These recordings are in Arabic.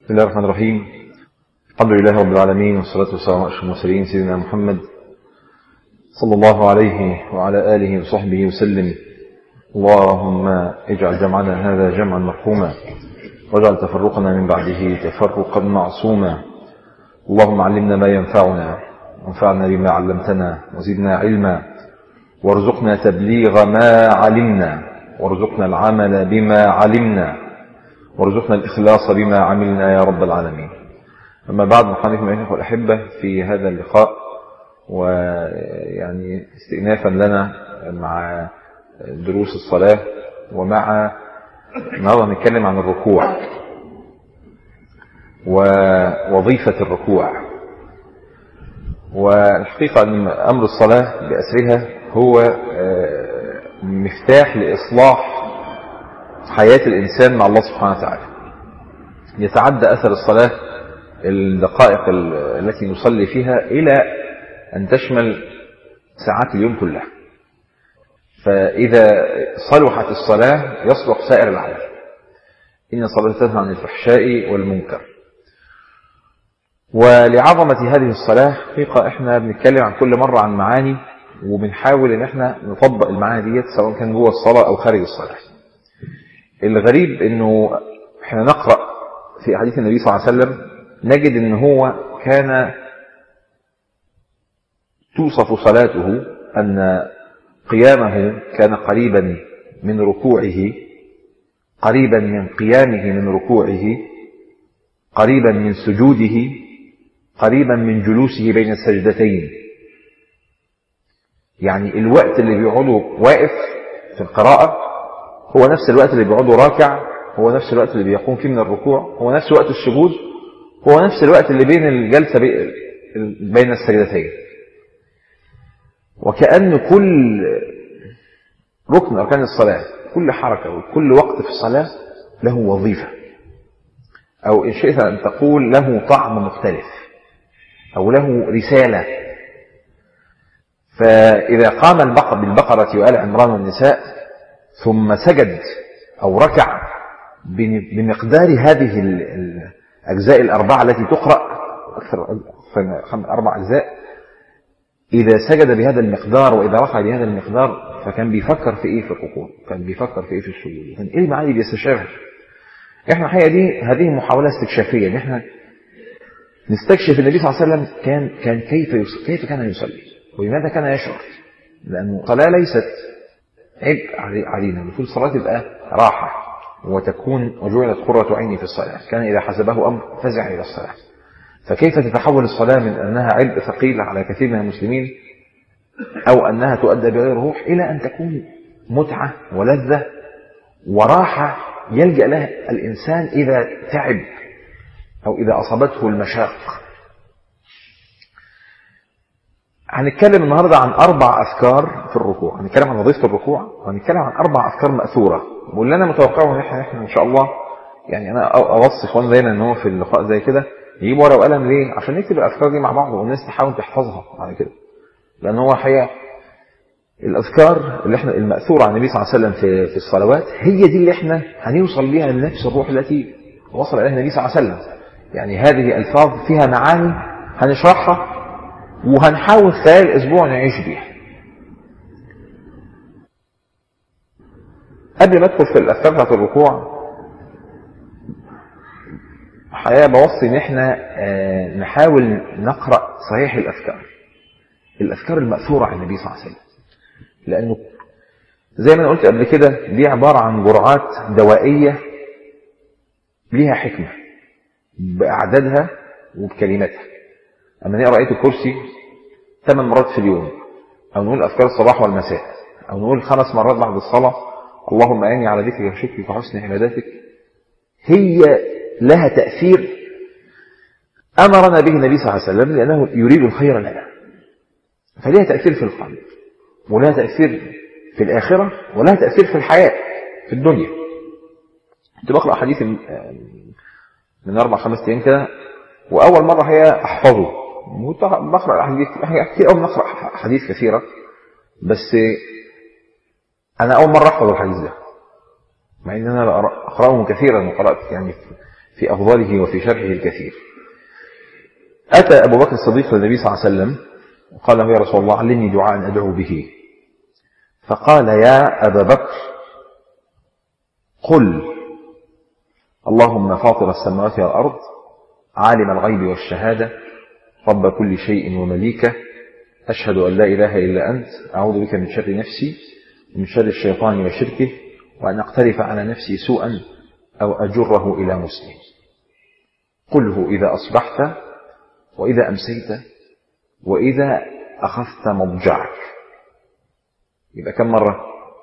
بسم الله الرحمن الرحيم. الحمد لله رب العالمين، والصلاة والسلام على أشرف المرسلين سيدنا محمد صلى الله عليه وعلى آله وصحبه وسلم. اللهم اجعل جمعنا هذا جمعا مرحوما، واجعل تفرقنا من بعده تفرقا معصوما. اللهم علمنا ما ينفعنا، وانفعنا بما علمتنا، وزدنا علما، وارزقنا تبليغ ما علمنا، وارزقنا العمل بما علمنا، وارزقنا الإخلاص بما عملنا يا رب العالمين. أما بعد، نحن أيها الأحبة في هذا اللقاء، ويعني استئنافا لنا مع دروس الصلاة، ومع النهارده نتكلم عن الركوع ووظيفة الركوع. والحقيقة أن أمر الصلاة بأسرها هو مفتاح لإصلاح حياة الإنسان مع الله سبحانه وتعالى. يتعدى أثر الصلاة الدقائق التي نصلي فيها إلى أن تشمل ساعات اليوم كلها. فإذا صلحت الصلاة يصلح سائر العمل. إن الصلاة تنهى عن الفحشاء والمنكر. ولعظمة هذه الصلاة حقيقة احنا بنتكلم عن كل مرة عن معاني، وبنحاول ان احنا نطبق المعاني ديت سواء كان جوه الصلاة أو خارج الصلاة. الغريب انه احنا نقرأ في حديث النبي صلى الله عليه وسلم نجد ان هو كان توصف صلاته ان قيامه كان قريبا من ركوعه، قريبا من قيامه من ركوعه، قريبا من سجوده، قريبا من جلوسه بين السجدتين. يعني الوقت اللي بيقعده واقف في القراءة هو نفس الوقت اللي بيقعده راكع، هو نفس الوقت اللي بيقوم فيه من الركوع، هو نفس وقت السجود، هو نفس الوقت اللي بين الجلسة بين السجدتين. وكأن كل ركن من أركان الصلاة، كل حركة وكل وقت في الصلاة له وظيفة، أو إن شئت أن تقول له طعم مختلف، أو له رسالة. فإذا قام بالبقرة وآل عمران والنساء ثم سجد أو ركع بمقدار هذه الأجزاء الأربعة التي تقرأ، أكثر 4 أجزاء، إذا سجد بهذا المقدار وإذا رفع بهذا المقدار فكان بيفكر في إيه في الركوع، كان بيفكر في إيه في السجود، كان إيه المعاني بيستشعر. إحنا الحقيقة دي هذه محاولة استكشافية، إن إحنا نستكشف النبي صلى الله عليه وسلم كان كيف كان يصلي، وبماذا كان يشعر. لأن الصلاة ليست عبء علينا، المفروض الصلاة تبقى راحة وتكون وجعلت قرة عيني في الصلاة. كان إذا حسبه أمر فزع إلى الصلاة. فكيف تتحول الصلاة من أنها عبء ثقيل على كثير من المسلمين، أو أنها تؤدى بغير روح، إلى أن تكون متعة ولذة وراحة يلجأ لها الإنسان إذا تعب أو إذا أصابته المشاق. هنتكلم النهاردة عن 4 أفكار في الركوع. هنتكلم عن وظيفة الركوع، وهنتكلم عن 4 أفكار مأثورة. واللي أنا متوقعه إن إحنا إن شاء الله، يعني أنا أوصي إخواننا دايما إن هو في اللقاء زي كده يجيب ورقة وقلم. ليه؟ عشان نكتب الأفكار دي مع بعض، والناس تحاول تحفظها على كده. لأن هو الحقيقة الأذكار اللي إحنا المأثورة عن النبي صلى الله عليه وسلم في الصلوات هي دي اللي إحنا هنوصل بيها لنفس الروح التي وصل إليها النبي صلى الله عليه وسلم. يعني هذه ألفاظ فيها معاني هنشرحها، وهنحاول خلال أسبوع نعيش بيها. قبل ما ادخل في الأفكار بتاعت الركوع، الحقيقة بوصي إن إحنا نحاول نقرأ صحيح الأفكار المأثورة عن النبي صلى الله عليه وسلم. لأنه زي ما أنا قلت قبل كده دي عبارة عن جرعات دوائية ليها حكمة بأعدادها وبكلماتها. أما نقرأ آية الكرسي 8 مرات في اليوم، أو نقول أذكار الصباح والمساء، أو نقول 5 مرات بعد الصلاة اللهم أعني على ذكرك وشكرك وحسن عبادتك، هي لها تأثير أمرنا به النبي صلى الله عليه وسلم، لأنه يريد الخير لنا. فلها تأثير في القلب، ولها تأثير في الآخرة، ولها تأثير في الحياة في الدنيا. كنت بقرأ حديث من 4-5 أيام كده، وأول مرة هي أحفظه. بقرأ حديث كتير، أو نقرأ حديث كثيرة، بس أنا أول مرة أحفظ الحديث ده، مع أن أنا أقرأه كثيرا، وقرأت يعني في أفضاله وفي شرحه الكثير. أتى أبو بكر الصديق للنبي صلى الله عليه وسلم وقال له يا رسول الله علمني دعاء أدعو به. فقال يا أبا بكر قل اللهم فاطر السماوات والأرض عالم الغيب والشهادة رب كل شيء ومليكه أشهد أن لا إله إلا أنت أعوذ بك من شر نفسي ومن شر الشيطان وشركه وأن أقترف على نفسي سوءا أو أجره إلى مسلم. قله إذا أصبحت وإذا أمسيت وإذا أخذت مضجعك. يبقى كم مرة؟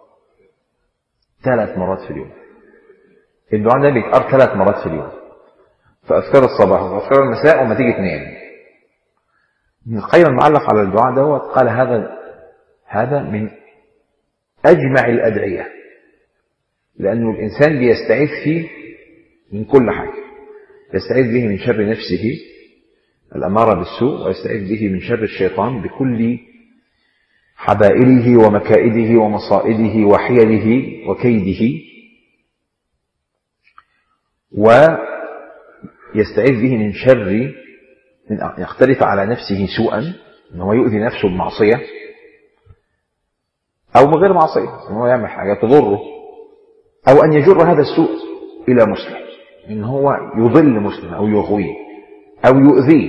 3 مرات في اليوم. الدعاء ده بيتقال 3 مرات في اليوم، فأذكار الصباح وأذكار المساء وما تيجي تنام. ابن القيم المعلق على الدعاء دوت قال هذا من أجمع الأدعية، لأنه الإنسان بيستعيذ فيه من كل حاجة. يستعيذ به من شر نفسه الأمارة بالسوء، ويستعيذ به من شر الشيطان بكل حبائله ومكائده ومصائده وحيله وكيده، ويستعيذ به من شر من أن يختلف على نفسه سوءا، أنه يؤذي نفسه بمعصية أو من غير معصية، أنه يعمل حاجة تضره، أو أن يجر هذا السوء إلى مسلم، أن هو يضل مسلم أو يغويه أو يؤذيه.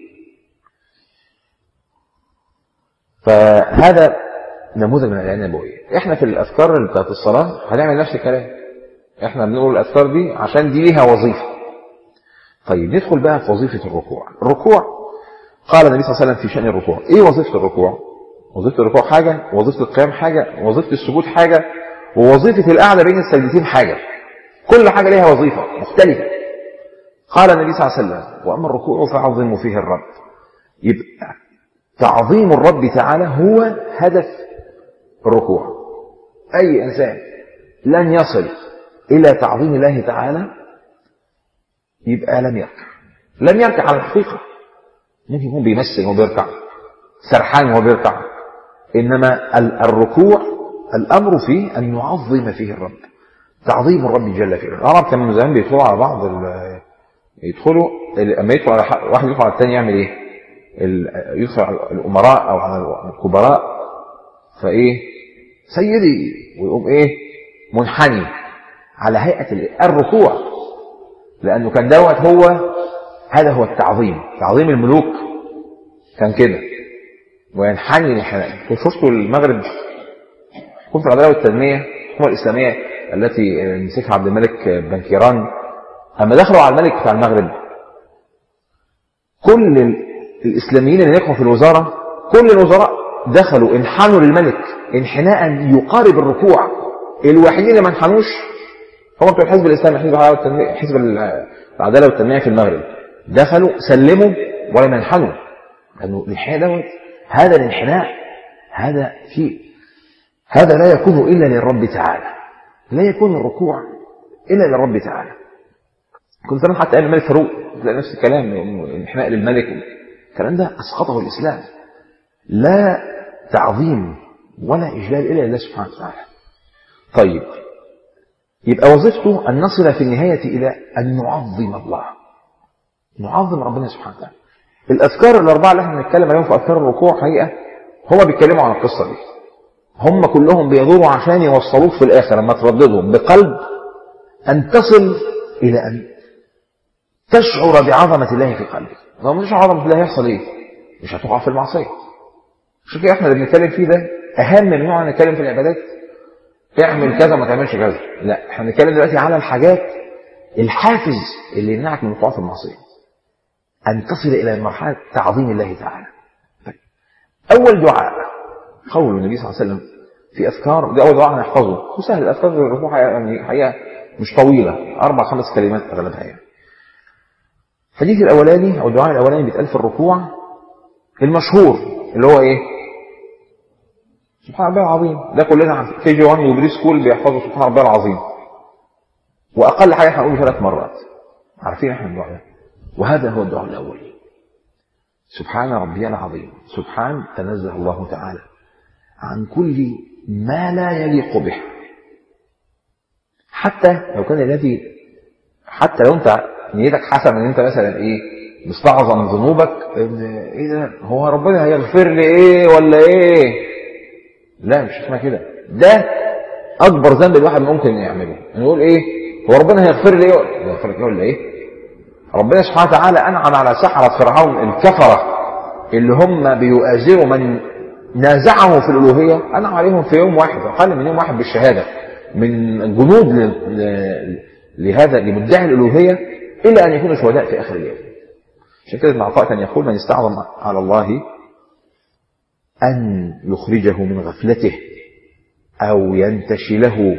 فهذا نموذج من العناية النبوية. احنا في الأذكار بتاعت الصلاة هنعمل نفس الكلام. احنا بنقول الأذكار دي عشان دي ليها وظيفة. طيب ندخل بقى في وظيفة الركوع. الركوع قال النبي صلى الله عليه وسلم في شأن الركوع ايه وظيفة الركوع؟ وظيفة الركوع حاجة، وظيفة القيام حاجة، وظيفة السجود حاجة، ووظيفة القعدة بين السجدتين حاجة. كل حاجة ليها وظيفة مختلفة. قال النبي صلى الله عليه وسلم وأما الركوع فعظموا فيه الرب. يبقى تعظيم الرب تعالى هو هدف الركوع. أي إنسان لن يصل إلى تعظيم الله تعالى يبقى لم يركع على الحقيقة. ممكن يكون بيمثل وهو بيركع، سرحان وهو بيركع، إنما الركوع الأمر فيه أن يعظم فيه الرب، تعظيم الرب جل في علاه. العرب كانوا زمان بيدخلوا على بعض يدخلوا لما يدخل على واحد يدخل على الثاني يعمل ايه؟ يدخل على الأمراء أو على الكبراء فإيه؟ سيدي، ويقوم إيه؟ منحني على هيئة الركوع، لأنه كان هذا هو التعظيم. تعظيم الملوك كان كده، وينحني للحنان. شفتوا المغرب حكومة العدالة والتنمية الحكومة الإسلامية التي مسكها عبد الملك بن كيران، أما دخلوا على الملك بتاع المغرب كل الإسلاميين اللي نجحوا في الوزارة، كل الوزراء دخلوا انحنوا للملك انحناء يقارب الركوع. الوحيدين اللي ما انحنوش هم بتوع الحزب الإسلامي، حزب العدالة والتنمية في المغرب، دخلوا سلموا ولم ينحنوا، لأنه الانحناء دوت هذا الانحناء هذا لا يكون إلا للرب تعالى، لا يكون الركوع إلا للرب تعالى. كنت زمان حتى قال الملك فاروق تلاقي نفس الكلام، الانحناء للملك، الكلام ده أسقطه الإسلام. لا تعظيم ولا إجلال إلا لله سبحانه وتعالى. طيب يبقى وظيفته أن نصل في النهاية إلى أن نعظم الله، نعظم ربنا سبحانه وتعالى. الأذكار الأربعة اللي احنا بنتكلم عليهم في أذكار الركوع حقيقة هو بيتكلموا عن القصة دي، هم كلهم بيدوروا عشان يوصلوك في الآخر لما ترددهم بقلب أن تصل إلى أن تشعر بعظمة الله في قلبك. لو مش عظمة الله يحصل إيه؟ مش هتقع في المعصية. عشان كده احنا اللي بنتكلم فيه ده أهم من نوع نتكلم في العبادات تعمل كذا ما تعملش كذا، لا احنا بنتكلم دلوقتي على الحاجات الحافز اللي يمنعك من الوقوع في المعصية، أن تصل إلى مرحلة تعظيم الله تعالى. طيب. أول دعاء قول النبي صلى الله عليه وسلم في أذكار، ده أول دعاء هنحفظه وسهل. الأذكار في الركوع يعني حقيقة مش طويلة، 4-5 كلمات أغلبها يعني. الحديث الأولاني أو الدعاء الأولاني بيتقال في الركوع المشهور اللي هو إيه؟ سبحان ربي العظيم. ده كلنا في كي جي 1 وبري سكول بيحفظوا سبحان ربي العظيم، وأقل حاجة احنا نقوله 3 مرات. عارفين احنا الدعاء ده، وهذا هو الدعاء الأول. سبحان ربي العظيم، سبحان تنزه الله تعالى عن كل ما لا يليق به. حتى لو انت نيتك حسب ان انت مثلا ايه مستعظم ذنوبك، ان ايه ده هو ربنا هيغفر لي ايه ولا ايه. لا مش اسمها كده. ده اكبر ذنب الواحد ممكن يعمله، نقول ايه هو ربنا هيغفر لي ايه ولا ايه. ربنا سبحانه وتعالى انعم على سحرة فرعون الكفرة اللي هم بيؤازروا من نازعه في الالوهية، انعم عليهم في يوم واحد، اقل من يوم واحد بالشهادة، من جنود لهذا لمدعي الالوهية، الا ان يكونوا شهداء في اخر اليوم. عشان كده ابن عطاء كان يقول من استعظم على الله ان يخرجه من غفلته او ينتشله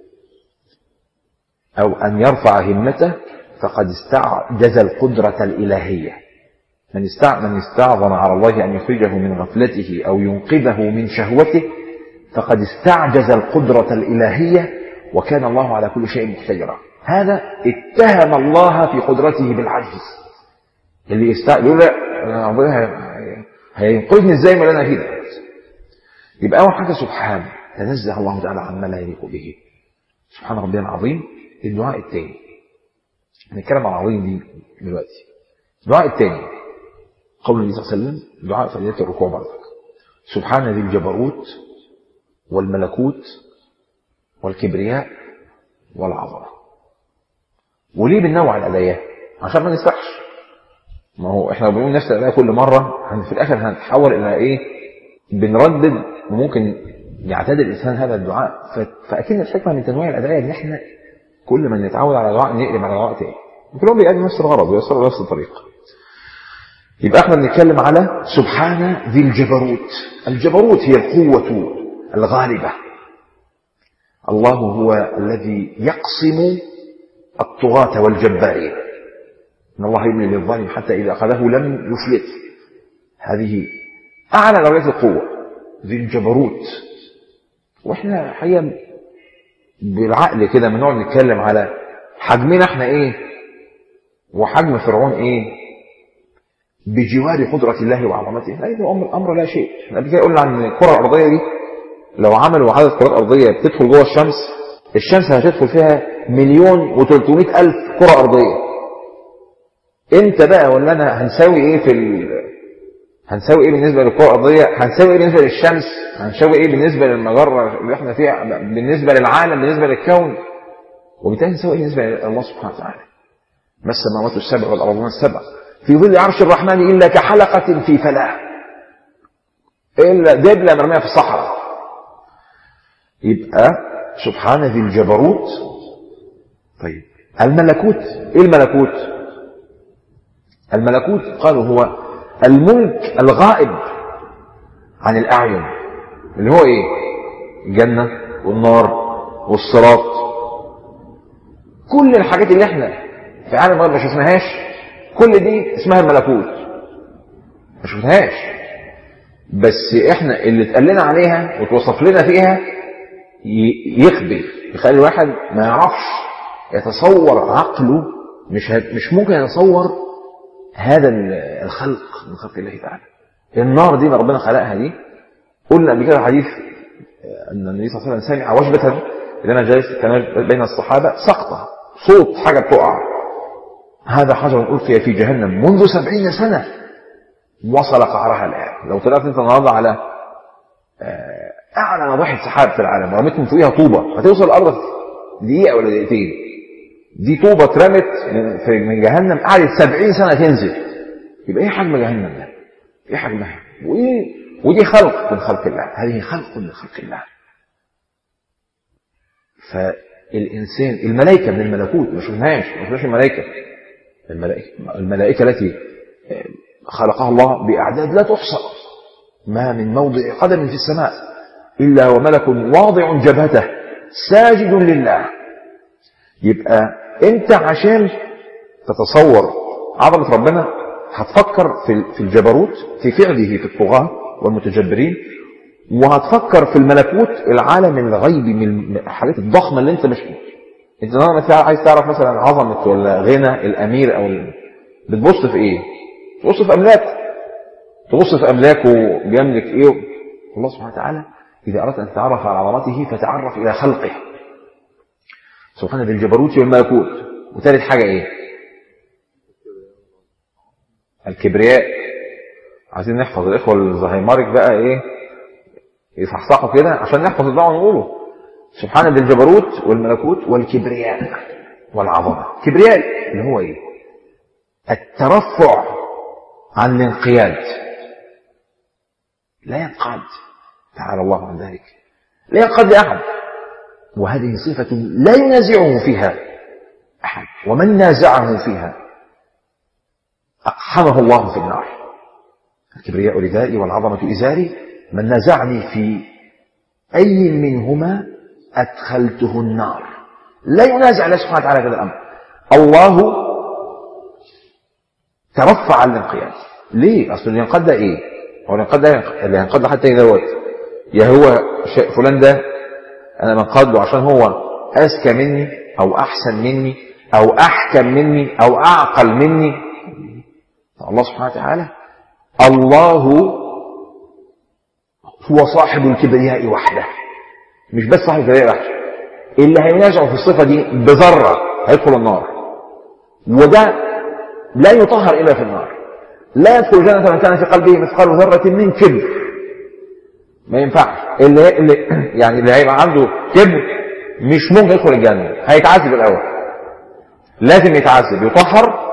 او ان يرفع همته فقد استعجز القدرة الالهية. من استعظم على الله ان يخرجه من غفلته او ينقذه من شهوته فقد استعجز القدرة الالهية وكان الله على كل شيء مقتدرا. هذا اتهم الله في قدرته بالعجز. اللي يقول ربنا هينقذني ازاي ما انا كده. يبقى اول حاجه سبحانه، تنزه الله تعالى عما لا يليق به، سبحان ربنا العظيم. الدعاء الثاني هنتكلم عن العظيم دي دلوقتي. الدعاء الثاني قول النبي صلى الله عليه وسلم، دعاء فضيلة الركوع برضك، سبحان ذي الجبروت والملكوت والكبرياء والعظمه. وليه بننوع الادعية؟ عشان ما نسرحش. ما هو احنا بنقول نفس الادعية كل مره، في الاخر هنتحول الى ايه؟ بنردد، وممكن يعتاد الانسان هذا الدعاء. فاكيد الحكمه من تنويع الادعية ان احنا كل ما نتعود على دعاء نقلب على دعاء تاني، كلهم بيقدم نفس الغرض ويوصلوا نفس الطريق. يبقى احنا بنتكلم على سبحان ذي الجبروت. الجبروت هي القوة الغالبة. الله هو الذي يقسم الطغاة والجبارين. إن الله يملي للظالم حتى إذا أخذه لم يفلت. هذه أعلى درجات القوة، ذي الجبروت. وإحنا حقيقة بالعقل كده بنقعد نتكلم على حجمنا إحنا إيه وحجم فرعون إيه بجوار قدرة الله وعظمته. لا، ده أمر لا شيء. احنا قبل كده قلنا عن الكرة الأرضية دي، لو عملوا عدد كرات أرضية بتدخل جوه الشمس هتدخل فيها 1,300,000 كرة أرضية. انت بقى ولا انا هنساوي ايه هنساوي ايه بالنسبة للكرة الأرضية؟ هنساوي ايه بالنسبة للشمس؟ هنساوي ايه بالنسبة للمجرة اللي احنا فيها؟ بالنسبة للعالم، بالنسبة للكون؟ وبالتالي نساوي ايه بالنسبة لله سبحانه وتعالى؟ ما السماوات السبع والأرضون السبع في ظل عرش الرحمن إلا كحلقة في فلاة، إلا دبلة مرمية في الصحراء. يبقى سبحان ذي الجبروت. طيب الملكوت، ايه الملكوت؟ الملكوت قالوا هو الملك الغائب عن الأعين، اللي هو ايه؟ الجنة والنار والصراط، كل الحاجات اللي احنا في عالم الغيب ما شفناهاش، كل دي اسمها الملكوت، ما شفناهاش، بس احنا اللي اتقال لنا عليها وتوصف لنا فيها يخبي، يخلي الواحد ما يعرفش يتصور، عقله مش ممكن يتصور هذا الخلق من خلق الله تعالى. النار دي ما ربنا خلقها دي، قلنا قبل كده حديث ان النبي صلى الله عليه وسلم سمع وجبة اذا انا جالس كان بين الصحابة سقطة، صوت حاجة بتقع، هذا حجر ألقي في جهنم منذ 70 سنة وصل قعرها الآن. لو طلعت انت النهارده على اعلى نواحي سحاب في العالم ورميت من فوقها طوبة هتوصل الارض دقيقة ولا دقيقتين. دي طوبة اترمت من جهنم قعدت 70 سنة تنزل. يبقى ايه حجم جهنم ده؟ ايه حجمها؟ ودي خلق من خلق الله، هذه خلق من خلق الله. فالإنسان، الملائكة من الملكوت ما شفناش الملائكة التي خلقها الله بأعداد لا تحصى، ما من موضع قدم في السماء إلا وملك واضع جبهته ساجد لله. يبقى انت عشان تتصور عظمة ربنا هتفكر في الجبروت، في فعله في الطغاة والمتجبرين، وهتفكر في الملكوت، العالم الغيبي من الحاجات الضخمة اللي انت مش انت مثلا عايز تعرف مثلا عظمة ولا غنى الأمير أو بتبص في ايه؟ تبص في أملاكه بيملك ايه. الله سبحانه وتعالى إذا أردت أن تتعرف على عظمته فتعرف إلى خلقه سبحانه ذي الجبروت والملكوت. وثالث حاجة ايه؟ الكبرياء. عايزين نحفظ الإخوة الزهايمارك بقى إيه يصحصحوا كده عشان نحفظ الدعوة ونقوله سبحان ذي الجبروت والملكوت والكبرياء والعظمة. كبرياء اللي هو إيه؟ الترفع عن الانقياد، لا ينقاد، تعالى الله عن ذلك، لا ينقاد لأحد، وهذه صفة لا ينازعه فيها أحد، ومن نازعه فيها أقحمه الله في النار. الكبرياء ردائي والعظمة إزاري، من نازعني في أي منهما أدخلته النار. لا ينازع الله سبحانه وتعالى هذا الأمر. الله ترفع عن الانقياد. ليه؟ أصل الانقياد ده إيه؟ هو الانقياد ده اللي ينقاد حتى دوت يا هو فلان ده أنا بنقاد له عشان هو أذكى مني أو أحسن مني أو أحكم مني أو أعقل مني. الله سبحانه وتعالى الله هو صاحب الكبرياء وحده، مش بس صاحب الكبرياء وحده، اللي هينازعه في الصفة دي بذرة هيدخل النار، وده لا يطهر إلا في النار. لا يدخل جنة من كان في قلبه مثقال ذرة من كبر، ما ينفعش. اللي هيبقى عنده كبر مش ممكن يدخل الجنة، هيتعذب الأول، لازم يتعذب يطهر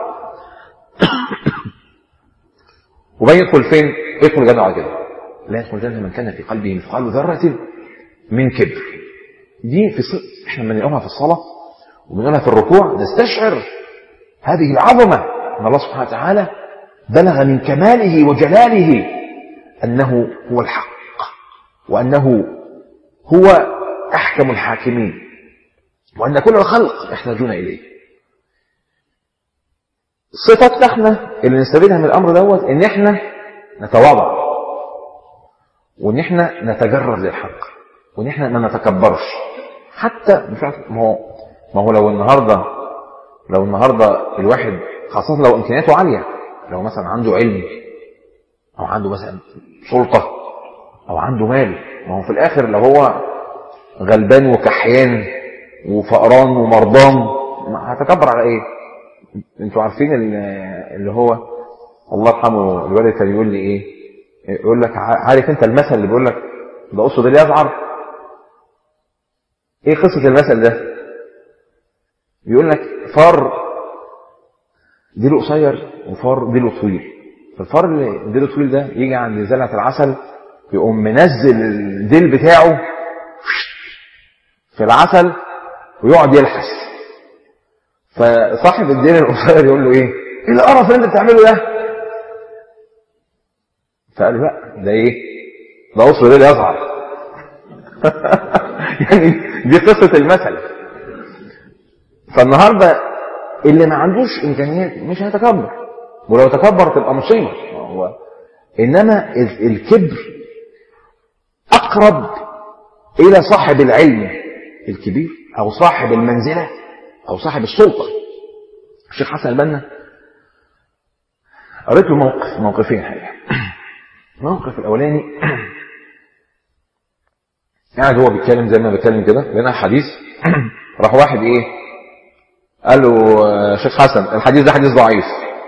وبين يدخل فين؟ يدخل الجنة على كده. لا يدخل الجنة من كان في قلبه مثقال ذرة من كبر. دي احنا لما نقولها في الصلاة وبنقولها في الركوع نستشعر هذه العظمة ان الله سبحانه وتعالى بلغ من كماله وجلاله انه هو الحق، وانه هو احكم الحاكمين، وان كل الخلق يحتاجون اليه. صفتنا احنا اللي نستفيدها من الامر دوت ان احنا نتواضع، وان احنا نتجرد للحق، وان احنا ما نتكبرش. حتى ما هو لو النهارده الواحد خاصة لو امكانياته عالية، لو مثلا عنده علم او عنده مثلا سلطة او عنده مال، ما هو في الاخر لو هو غلبان وكحيان وفقران ومرضان هتكبر على ايه؟ انتوا عارفين اللي هو الله يرحمه الوالد كان يقول لي ايه؟ يقول لك عارف انت المثل اللي بيقول لك ده اسود اللي يزعر؟ ايه قصة المثل ده؟ بيقول لك فار ديله قصير وفار ديله طويل. فالفار اللي ديله طويل ده يجي عند زلعة العسل يقوم منزل الديل بتاعه في العسل ويقعد يلحس. فصاحب الديل القصير يقول له ايه القرف اللي انت بتعمله ده؟ فقال له لا ده ايه؟ ده اسود اللي يزعر. يعني دي قصة المثل. فالنهاردة اللي ما عندوش امكانيات مش هيتكبر، ولو تكبر تبقى مصيبة. انما الكبر اقرب الى صاحب العلم الكبير او صاحب المنزلة او صاحب السلطة. الشيخ حسن البنا قريت له موقفين حقيقة. الموقف الاولاني قاعد هو بيتكلم زي ما بيتكلم كده لنا حديث، راح واحد ايه قال له شيخ حسن الحديث ده حديث ضعيف.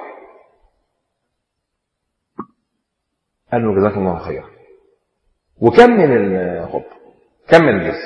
قال له جزاك الله خير، وكمل الخطبه، كمل الدرس.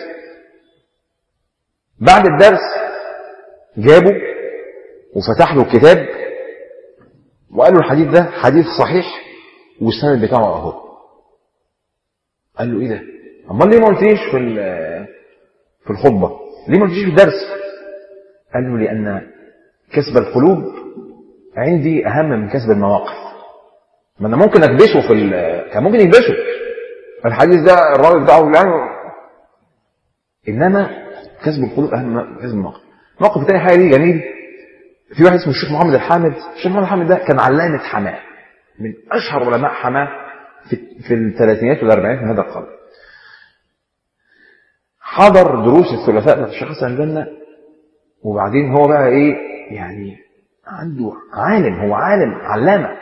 بعد الدرس جابه وفتح له الكتاب وقال له الحديث ده حديث صحيح والسند بتاعه اهو. قال له ايه ده؟ امال ليه ما قلتليش في الخطبه؟ ليه ما قلتليش في الدرس؟ قال له لان كسب القلوب عندي اهم من كسب المواقف. ما انا ممكن اكبشه كان ممكن يكبشه الحديث ده الراجل بتاعه يعني، انما كسب القلوب اهم من كسب المواقف. الموقف الثاني حاجه دي جميل. في واحد اسمه الشيخ محمد الحامد. الشيخ محمد الحامد ده كان علامه حماه، من اشهر علماء حماه في الثلاثينات والاربعينات من هذا القرن. حضر دروس الثلاثاء بتاعت الشيخ حسن البنا، وبعدين هو بقى ايه يعني عنده عالم، هو عالم علامه.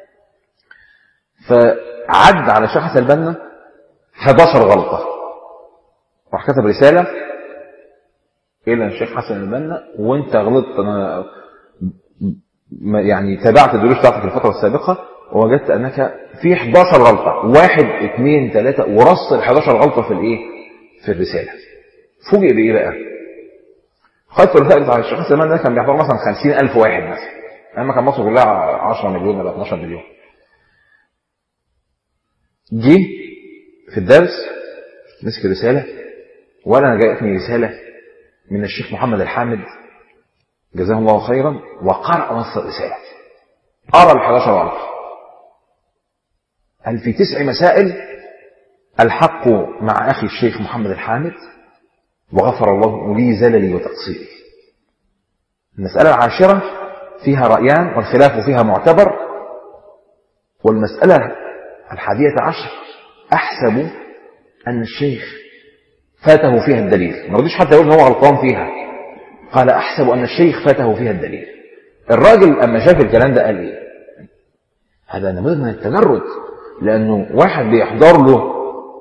فعد على الشيخ حسن البنا 11 غلطه، راح كتب رساله الى الشيخ حسن البنا وانت غلطت، انا يعني تابعت الدروس بتاعتك في الفترة السابقة ووجدت أنك في 11 غلطة، 1 2 3 ورص ال 11 غلطة في الإيه؟ في الرسالة. فوجئ بإيه بقى؟ خدت الرسالة بتاع الشيخ سلمان ده كان بيحضر مثلا 50,000 واحد مثلا، أما كان مصر كلها 10 مليون ولا 12 مليون. جه في الدرس مسك رسالة، وأنا جاءتني رسالة من الشيخ محمد الحامد جزاه الله خيرا، وقرأ نص الرسالة، قرأ ال 11 غلطة. قال في 9 مسائل الحق مع أخي الشيخ محمد الحامد وغفر الله لي زللي وتقصيري. المسألة العاشرة فيها رأيان والخلاف فيها معتبر، والمسألة 11 أحسب أن الشيخ فاته فيها الدليل. ما رضيش حتى يقول أنه هو غلطان فيها، قال أحسب أن الشيخ فاته فيها الدليل. الراجل أما شاف الكلام ده قال إيه؟ هذا نموذج من التجرد، لأنه واحد بيحضر له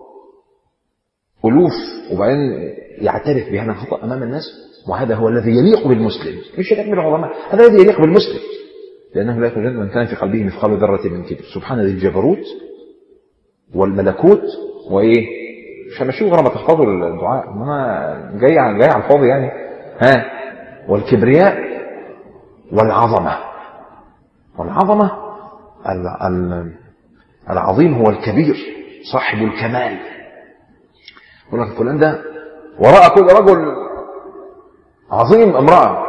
ألوف وبعدين يعترف بهذا الخطأ أمام الناس، وهذا هو الذي يليق بالمسلم، مش يليق بالعلماء، هذا الذي يليق بالمسلم، لأنه لا يخرج من كان في قلبه مثقال ذرة من كبر. سبحان ذي الجبروت والملكوت وإيه؟ مش همشيه غير ما تحفظوا الدعاء، ما جاي على الفاضي يعني. ها، والكبرياء والعظمة. والعظمة العظيم هو الكبير صاحب الكمال. يقول لك فلان ده وراء كل رجل عظيم امرأة،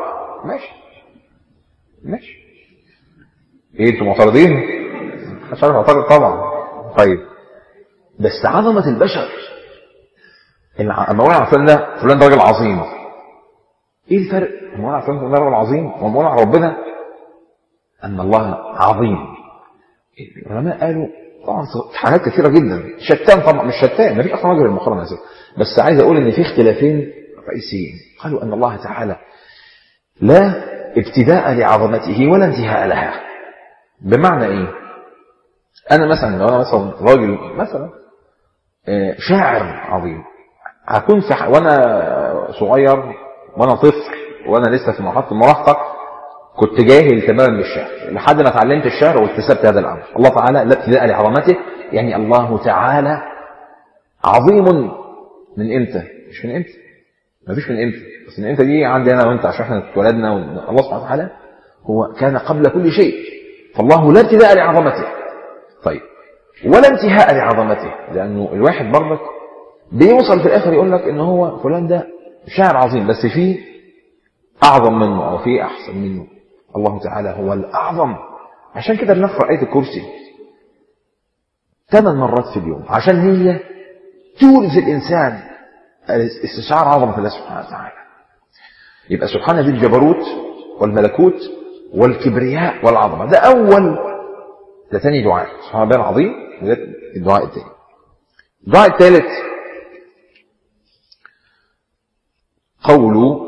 ماشي ايه انتوا معترضين؟ مش عارف معترض طبعا. طيب بس عظمة البشر، اما اقول على فلان ده راجل عظيم، ايه الفرق اما اقول على فلان ده راجل عظيم واما اقول على ربنا ان الله عظيم؟ العلماء قالوا طبعا حاجات كثيرة جدا، شتان طبعا، مش شتان، ما فيش اصلا وجه المقارنة هذه، بس عايز اقول ان في اختلافين رئيسيين. قالوا ان الله تعالى لا ابتداء لعظمته ولا انتهاء لها. بمعنى ايه؟ انا مثلا لو انا مثلا راجل مثلا شاعر عظيم، هكون وانا صغير وانا طفل وانا لسه في مرحله المراهقه كنت جاهل تماما بالشعر، لحد ما اتعلمت الشعر واكتسبت هذا الامر. الله تعالى لا ابتداء لعظمته، يعني الله تعالى عظيم من امتى؟ مش من امتى، ما فيش من امتى، بس من امتى دي عندي انا وانت عشان احنا اتولدنا، الله سبحانه وتعالى هو كان قبل كل شيء، فالله لا ابتداء لعظمته. طيب ولا انتهاء لعظمته، لانه الواحد برضك بيوصل في الاخر يقول لك ان هو فلان ده شاعر عظيم بس فيه اعظم منه او فيه احسن منه. الله تعالى هو الاعظم. عشان كده بنقرا ايه الكرسي 8 مرات في اليوم، عشان هي تورث الانسان استشعار عظمه الله سبحانه وتعالى. يبقى سبحان ذي الجبروت والملكوت والكبرياء والعظمه، ده اول، ده ثاني دعاء سبحان الله العظيم، وده الدعاء الثاني. الدعاء الثالث قول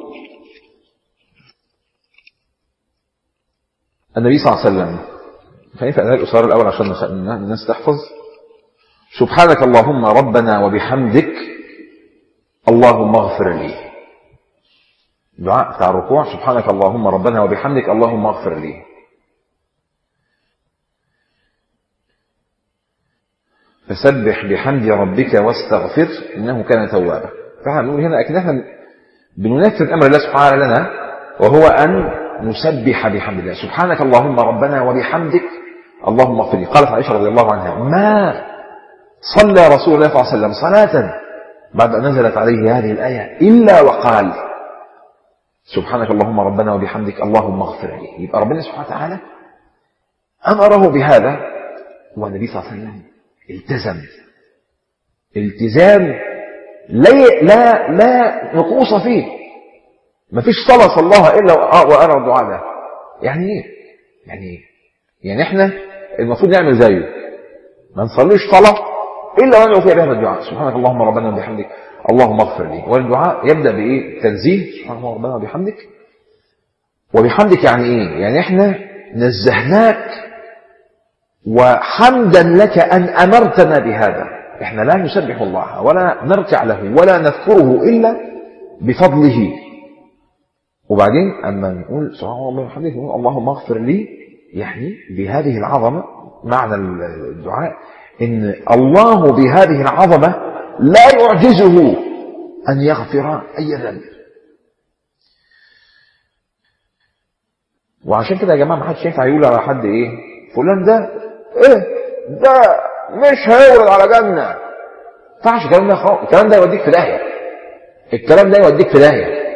النبي صلى الله عليه وسلم، خلينا نقرا الأسرار الأول عشان الناس تحفظ. سبحانك اللهم ربنا وبحمدك اللهم اغفر لي. دعاء بتاع الركوع، سبحانك اللهم ربنا وبحمدك اللهم اغفر لي. فسبح بحمد ربك واستغفر انه كان توابا. فاحنا بنقول هنا اكيد احنا بننفذ امر الله سبحانه لنا، وهو ان نسبح بحمد الله. سبحانك اللهم ربنا وبحمدك اللهم اغفر لي. قالت عائشه رضي الله عنها ما صلى رسول الله صلى الله عليه وسلم صلاه بعد ان نزلت عليه هذه الايه الا وقال سبحانك اللهم ربنا وبحمدك اللهم اغفر لي. يبقى ربنا سبحانه وتعالى امره بهذا، والنبي صلى الله عليه وسلم التزم التزام لا نقوص فيه. ما فيش صلاة صلاها إلا وأرى الدعاء ده. يعني إيه؟ يعني إحنا المفروض نعمل زيه، ما نصليش صلاة إلا وندعو فيها بهذا الدعاء سبحانك اللهم ربنا وبحمدك اللهم اغفر لي. والدعاء يبدأ بإيه؟ تنزيه سبحانك اللهم ربنا وبحمدك. وبحمدك يعني إيه؟ يعني إحنا نزهناك وحمدا لك أن أمرتنا بهذا. إحنا لا نسبح الله ولا نركع له ولا نذكره إلا بفضله وبعدين أما نقول سبحان الله وبحمده نقول اللهم اغفر لي، يعني بهذه العظمة. معنى الدعاء إن الله بهذه العظمة لا يعجزه أن يغفر أي ذنب. وعشان كده يا جماعة ما حدش ينفع يقول على حد إيه فلان ده ده مش هيورد على جنة. ما ينفعش الكلام ده خالص. الكلام ده يوديك في داهية. الكلام ده يوديك في داهية.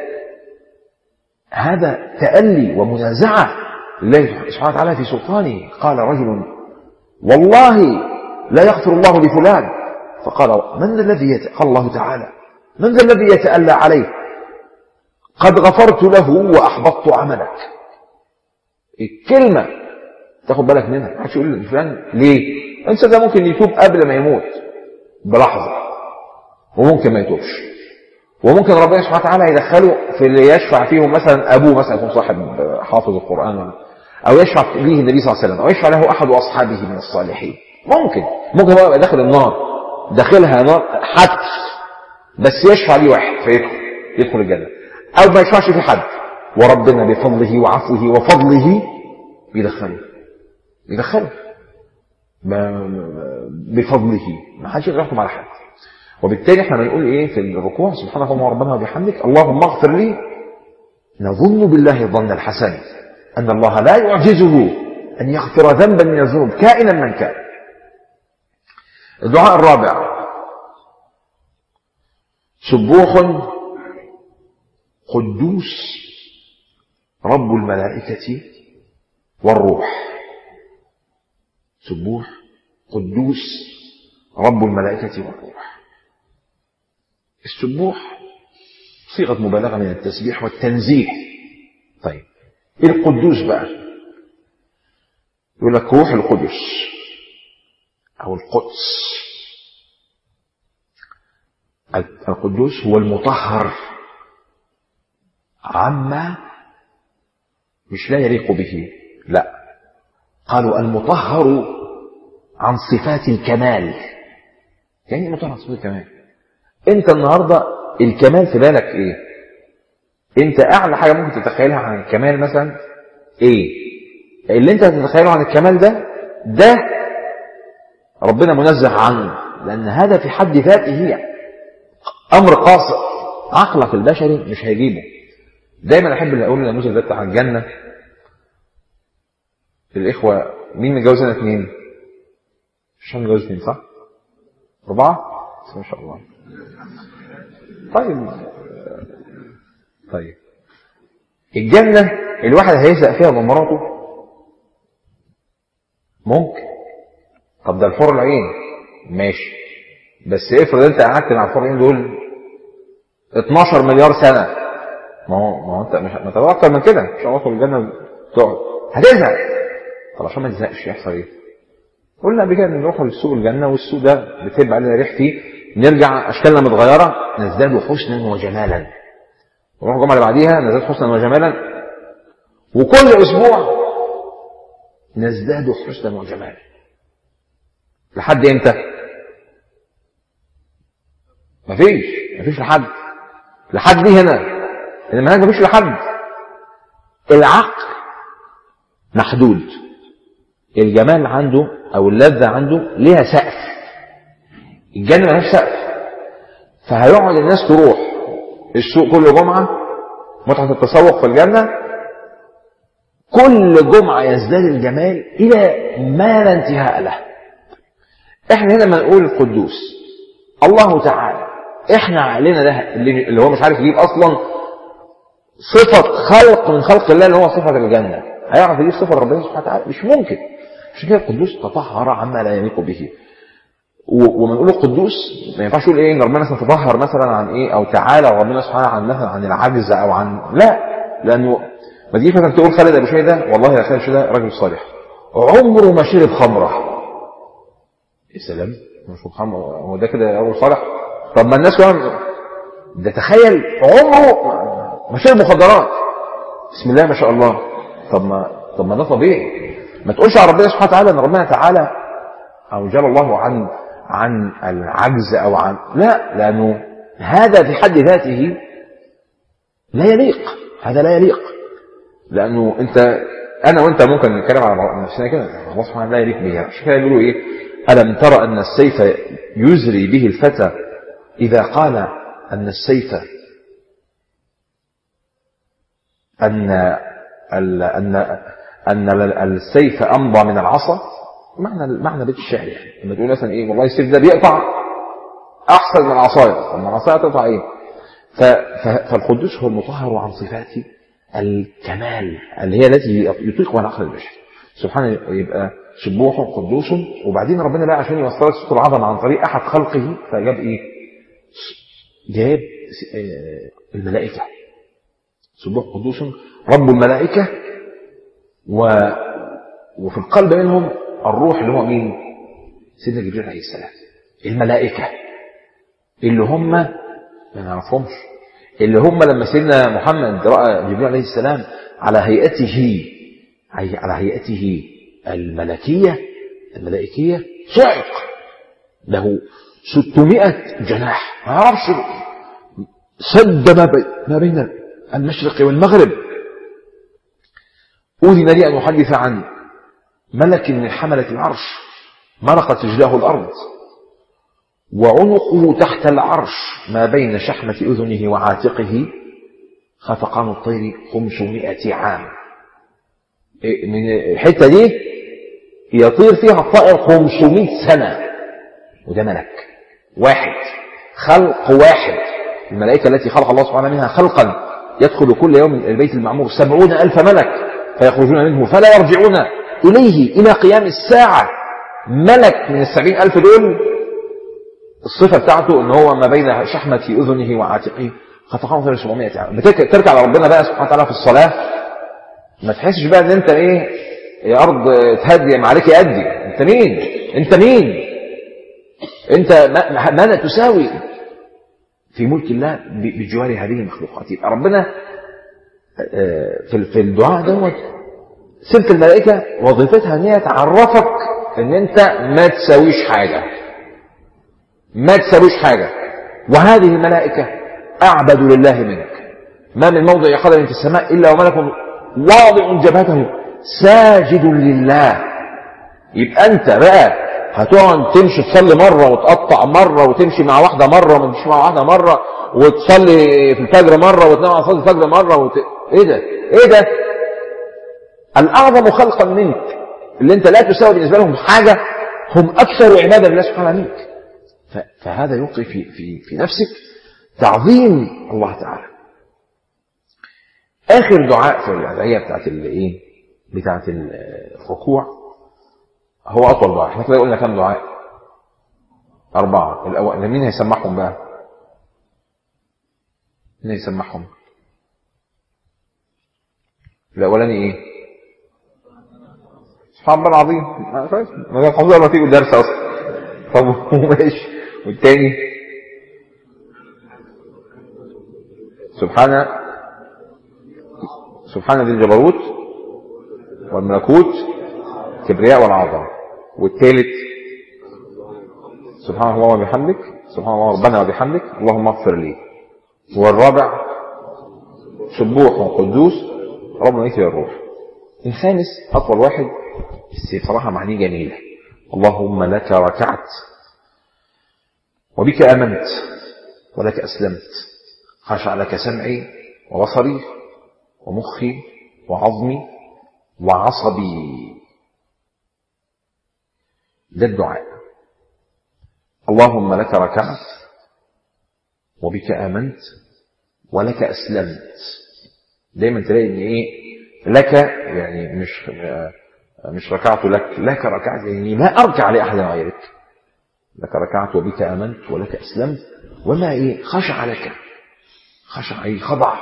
هذا تألي ومنازعة لله سبحانه وتعالى في سلطانه. قال رجل والله لا يغفر الله لفلان، فقال من ذا الذي قال الله تعالى من ذا الذي يتألى عليه قد غفرت له وأحبطت عملك. الكلمة تاخد بالك منها. ما حدش يقول لفلان ليه؟ انسى ده ممكن يتوب قبل ما يموت بلحظة، وممكن ما يتوبش، وممكن ربنا سبحانه وتعالى يدخله في اللي يشفع فيهم مثلا أبوه مثلا يكون صاحب حافظ القرآن، أو يشفع به النبي صلى الله عليه وسلم، أو يشفع له أحد أصحابه من الصالحين. ممكن هو يبقى داخل النار، داخلها نار حتف، بس يشفع لي واحد فيدخل الجنة، أو ما يشفعش في حد وربنا بفضله وعفوه وفضله يدخله بفضله. ما حدش يقدر يحكم على حد. وبالتالي احنا بنقول ايه في الركوع سبحانك اللهم ربنا وبحمدك اللهم اغفر لي، نظن بالله الظن الحسن ان الله لا يعجزه ان يغفر ذنبا من الذنوب كائنا من كان. الدعاء الرابع سبوح قدوس رب الملائكة والروح. سبوح قدوس رب الملائكة والروح. السبوح صيغة مبالغة من التسبيح والتنزيه. طيب القدوس بقى يقول لك روح القدس أو القدس. القدوس هو المطهر عما مش لا يليق به، لا، قالوا المطهر عن صفات الكمال. يعني مطهر عن صفات الكمال. انت النهاردة الكمال في بالك ايه؟ انت اعلى حاجة ممكن تتخيلها عن الكمال مثلا ايه؟ اللي انت تتخيله عن الكمال ده ربنا منزه عنه، لان هذا في حد ذاته امر قاصر عقلك البشري مش هيجيبه. دايما احب اقول النموذج ده بتاع الجنة. الاخوة مين متجوز هنا 2؟ مش متجوز 2 صح؟ 4 ما شاء الله. طيب الجنة الواحد هيزهق فيها بمراته ممكن. طب ده الحور العين ماشي، بس افرض انت قعدت مع الحور العين دول 12 مليار سنة، ما هو انت مش ما تبقى اكتر من كده. مش هتوصل الجنة تقعد هتزهق. طب عشان ما تزهقش يحصل ايه؟ قلنا قبل كده نروح للسوق الجنة، والسوق ده بتبقى علينا ريح فيه، نرجع اشكالنا متغيرة نزداد حسنا وجمالا. نروح الجمعة اللي بعديها نزداد حسنا وجمالا، وكل اسبوع نزداد حسنا وجمالا. لحد امتى؟ مفيش لحد دي هنا، انما هناك مفيش لحد. العقل محدود، الجمال عنده او اللذة عنده ليها سقف. الجنة ملهاش سقف، فهيقعد الناس تروح السوق كل جمعة، متعة التسوق في الجنة، كل جمعة يزداد الجمال إلى ما لا انتهاء له. احنا هنا ما نقول القدوس الله تعالى، احنا عقلنا ده اللي هو مش عارف يجيب اصلا صفة خلق من خلق الله اللي هو صفة الجنة، هيعرف يجيب صفة ربنا سبحانه وتعالى؟ مش ممكن. عشان كده القدوس تطهر عما لا يليق به. وما نقول القدوس ما ينفعش نقول ايه ان ربنا مثلا تطهر مثلا عن ايه، او تعالى ربنا سبحانه عن مثلا عن العجز او عن، لا، لانه ما تجيش مثلا تقول خالد ابو شيء ده والله يا خالد ده راجل صالح عمره ما شرب خمره. يا سلام، مش خمره هو ده كده راجل صالح؟ طب ما الناس كمان ده تخيل عمره ما شرب مخدرات، بسم الله ما شاء الله. طب ما ده طبيعي. ما تقولش على ربنا سبحانه وتعالى ان ربنا تعالى او جل الله عن العجز او عن، لا، لانه هذا في حد ذاته لا يليق. هذا لا يليق، لأنه أنا وأنت ممكن نتكلم على نفسنا كده، الله سبحانه لا يليق بها. عشان كده يقولوا إيه؟ ألم ترى أن السيف يزري به الفتى إذا قال أن السيف أن السيف أمضى من العصا. معنى بيت الشعر يعني لما تقول مثلا إيه والله السيف ده بيقطع أحسن من العصاية، أما العصاية تقطع إيه؟ فالقدوس هو المطهر عن صفات الكمال اللي هي التي يطيقها العقل البشري. سبحانه يبقى سبوح قدوس، وبعدين ربنا بقى عشان يوصلك صوت العظمه عن طريق احد خلقه فجاب ايه؟ جاب الملائكه. سبوح قدوس رب الملائكه، وفي القلب منهم الروح اللي هو مين؟ سيدنا جبريل عليه السلام. الملائكه اللي هم ما نعرفهمش، اللي هم لما سيدنا محمد رأى جبريل عليه السلام على هيئته الملائكية صعق له 600 جناح، ما يعرفش، سد ما بين المشرق والمغرب. أذن لي أن أحدث عن ملك من حملة العرش مرقت رجلاه الأرض وعنقه تحت العرش ما بين شحمة أذنه وعاتقه خفقان الطير 500 عام. من الحتة دي يطير فيها الطائر 500 سنة، وده ملك واحد، خلق واحد. الملائكة التي خلق الله سبحانه منها خلقا يدخل كل يوم البيت المعمور 70,000 ملك فيخرجون منه فلا يرجعون إليه إلى قيام الساعة. ملك من 70,000 دول الصفة بتاعته ان هو ما بين شحمة اذنه وعاتقه خفقان طير 700 عام. ترجع لربنا بقى سبحانه وتعالى في الصلاة، ما تحسش بقى ان انت ايه يا ارض تهدي ما عليك يأدي. انت مين انت ماذا تساوي في ملك الله بجوار هذه المخلوقات؟ يبقى ربنا في الدعاء دوت سلك الملائكة وظيفتها ان هي تعرفك ان انت ما تساويش حاجة، وهذه الملائكة أعبد لله منك. ما من موضع قدم في السماء إلا وملك واضع جبهته ساجد لله. يبقى أنت بقى هتقعد تمشي تصلي مرة وتقطع مرة وتمشي مع واحدة مرة وما تمشي مع واحدة مرة وتصلي في الفجر مرة وتنام على صلاة الفجر مرة إيه ده؟ الأعظم خلقا منك اللي أنت لا تساوي بالنسبة لهم حاجة، هم أكثر عبادة لله سبحانه منك. فهذا يلقي في نفسك تعظيم الله تعالى. آخر دعاء في الأدعية بتاعت الركوع هو أطول دعاء. احنا كده قلنا كم دعاء؟ 4. الأول مين هيسمعهم بقى؟ مين هيسمعهم؟ الأولاني إيه؟ سبحان الله العظيم. ما الحمد لله فيه درس أصلا. طب ماشي. والتاني سبحان ذي الجبروت والملكوت كبرياء والعظمة. والثالث سبحان الله وبحمدك، سبحان الله ربنا وبحمدك اللهم اغفر لي. والرابع سبوح وقدوس رب الملائكة والروح. الخامس أطول واحد بس صراحة معنيه جميلة، اللهم لك ركعت وبك آمنت ولك أسلمت، خشع لك سمعي وبصري ومخي وعظمي وعصبي. ده الدعاء. اللهم لك ركعت وبك آمنت ولك أسلمت. دايما تلاقي ان ايه لك يعني مش ركعت لك ركعت يعني ما أركع لأحد غيرك. لك ركعت وبك آمنت ولك أسلمت. وما إيه خشع لك، خشع أي خضع.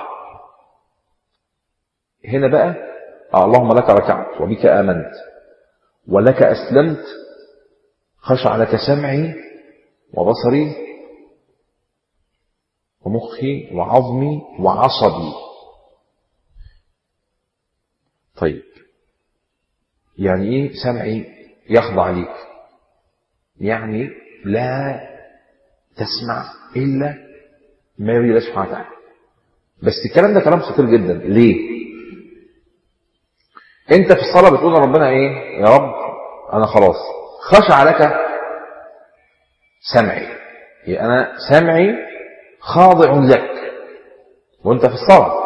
هنا بقى اللهم لك ركعت وبك آمنت ولك أسلمت، خشع لك سمعي وبصري ومخي وعظمي وعصبي. طيب يعني إيه سمعي يخضع ليك؟ يعني لا تسمع إلا ما يريد الله سبحانه وتعالى. بس الكلام ده كلام خطير جدا. ليه؟ انت في الصلاة بتقول لربنا ايه؟ يا رب انا خلاص خشع لك سمعي، يعني انا سمعي خاضع لك وانت في الصلاة،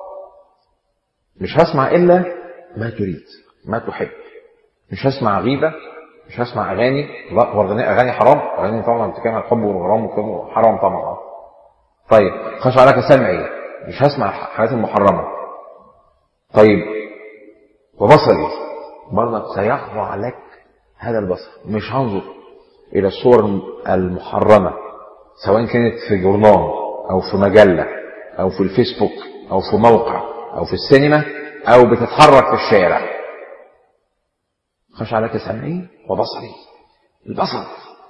مش هسمع الا ما تريد ما تحب، مش هسمع غيبة، مش هسمع اغاني. لا، هو اغاني حرام، اغاني طبعا بتتكلم عن الحب والغرام وكده حرام طبعا. طيب خشع لك سمعي، مش هسمع الحاجات المحرمة. طيب وبصري برضك سيخضع لك هذا البصر، مش هنظر الى الصور المحرمة سواء كانت في جورنال او في مجلة او في الفيسبوك او في موقع او في السينما او بتتحرك في الشارع. خشع لك سمعي وبصري، البصر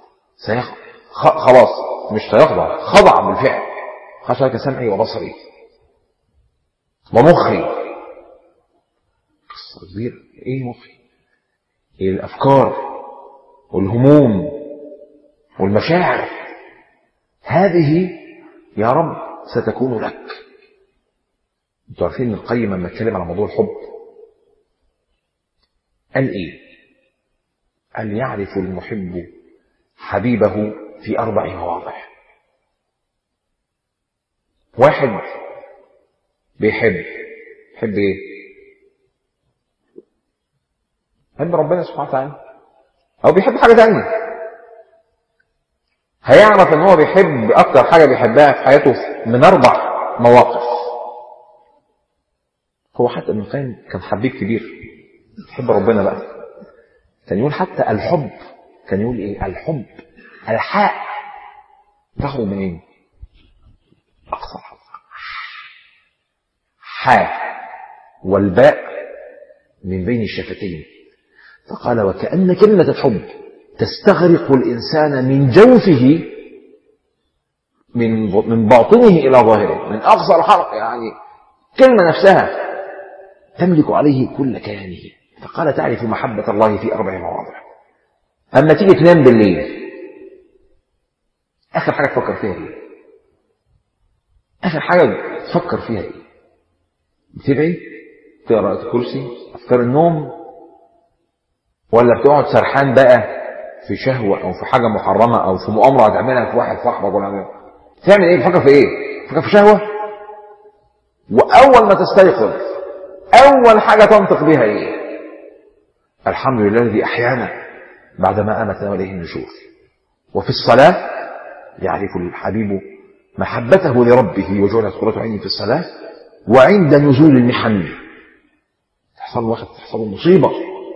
خلاص مش سيخضع، خضع بالفعل. خشع لك سمعي وبصري ومخي. قصة كبيرة. ايه مخي؟ إيه الافكار والهموم والمشاعر هذه يا رب ستكون لك. انتوا عارفين ان القيم لما اتكلم على موضوع الحب قال ايه؟ قال يعرف المحب حبيبه في 4 مواضع. واحد بيحب ايه؟ بيحب ربنا سبحانه وتعالى او بيحب حاجة تانية. هيعرف ان هو بيحب اكتر حاجة بيحبها في حياته من 4 مواقف. هو حتى ابن القيم كان حبيب كبير، يحب ربنا بقى، كان يقول حتى الحب، كان يقول ايه؟ الحب الحاء تخرج من ايه؟ اقصى الحب، حاء، والباء من بين الشفتين. فقال وكأن كلمة الحب تستغرق الإنسان من جوفه، من باطنه إلى ظاهره، من أقصى الحلق، يعني كلمة نفسها تملك عليه كل كيانه. فقال تعرف محبة الله في 4 مواضع. أما تيجي تنام بالليل آخر حاجة تفكر فيها ايه؟ آخر حاجة تفكر فيها ايه؟ بتدعي؟ تقرأ الكرسي؟ أفكار النوم؟ ولا بتقعد سرحان بقى في شهوة أو في حاجة محرمة أو في مؤامرة هتعملها في واحد صاحبك ولا تعمل ايه؟ تفكر في ايه؟ تفكر في شهوة؟ وأول ما تستيقظ أول حاجة تنطق بها ايه؟ الحمد لله الذي أحيانا بعدما أمتنا وإليه النشور. وفي الصلاة يعرف الحبيب محبته لربه وجعلت قرة عيني في الصلاة. وعند نزول المحن تحصل مصيبة،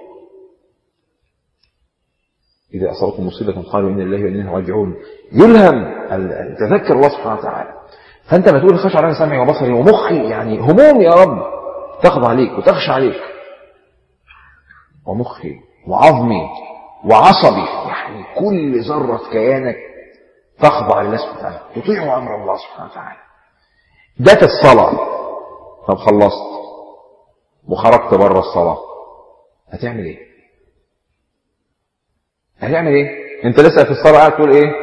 إذا أصابتهم مصيبة قالوا إن الله وإنا إليه راجعون، يلهم تذكر الله سبحانه وتعالى. فأنت ما تقول خشع على سمعي وبصري ومخي، يعني هموم يا رب تخضع عليك وتخشى عليك، ومخي وعظمي وعصبي، يعني كل ذرة كيانك تخضع لله سبحانه وتعالى، تطيع أمر الله سبحانه وتعالى. ده في الصلاة. طب خلصت وخرجت بره الصلاة، هتعمل ايه؟ انت لسه في الصلاة قاعد تقول ايه؟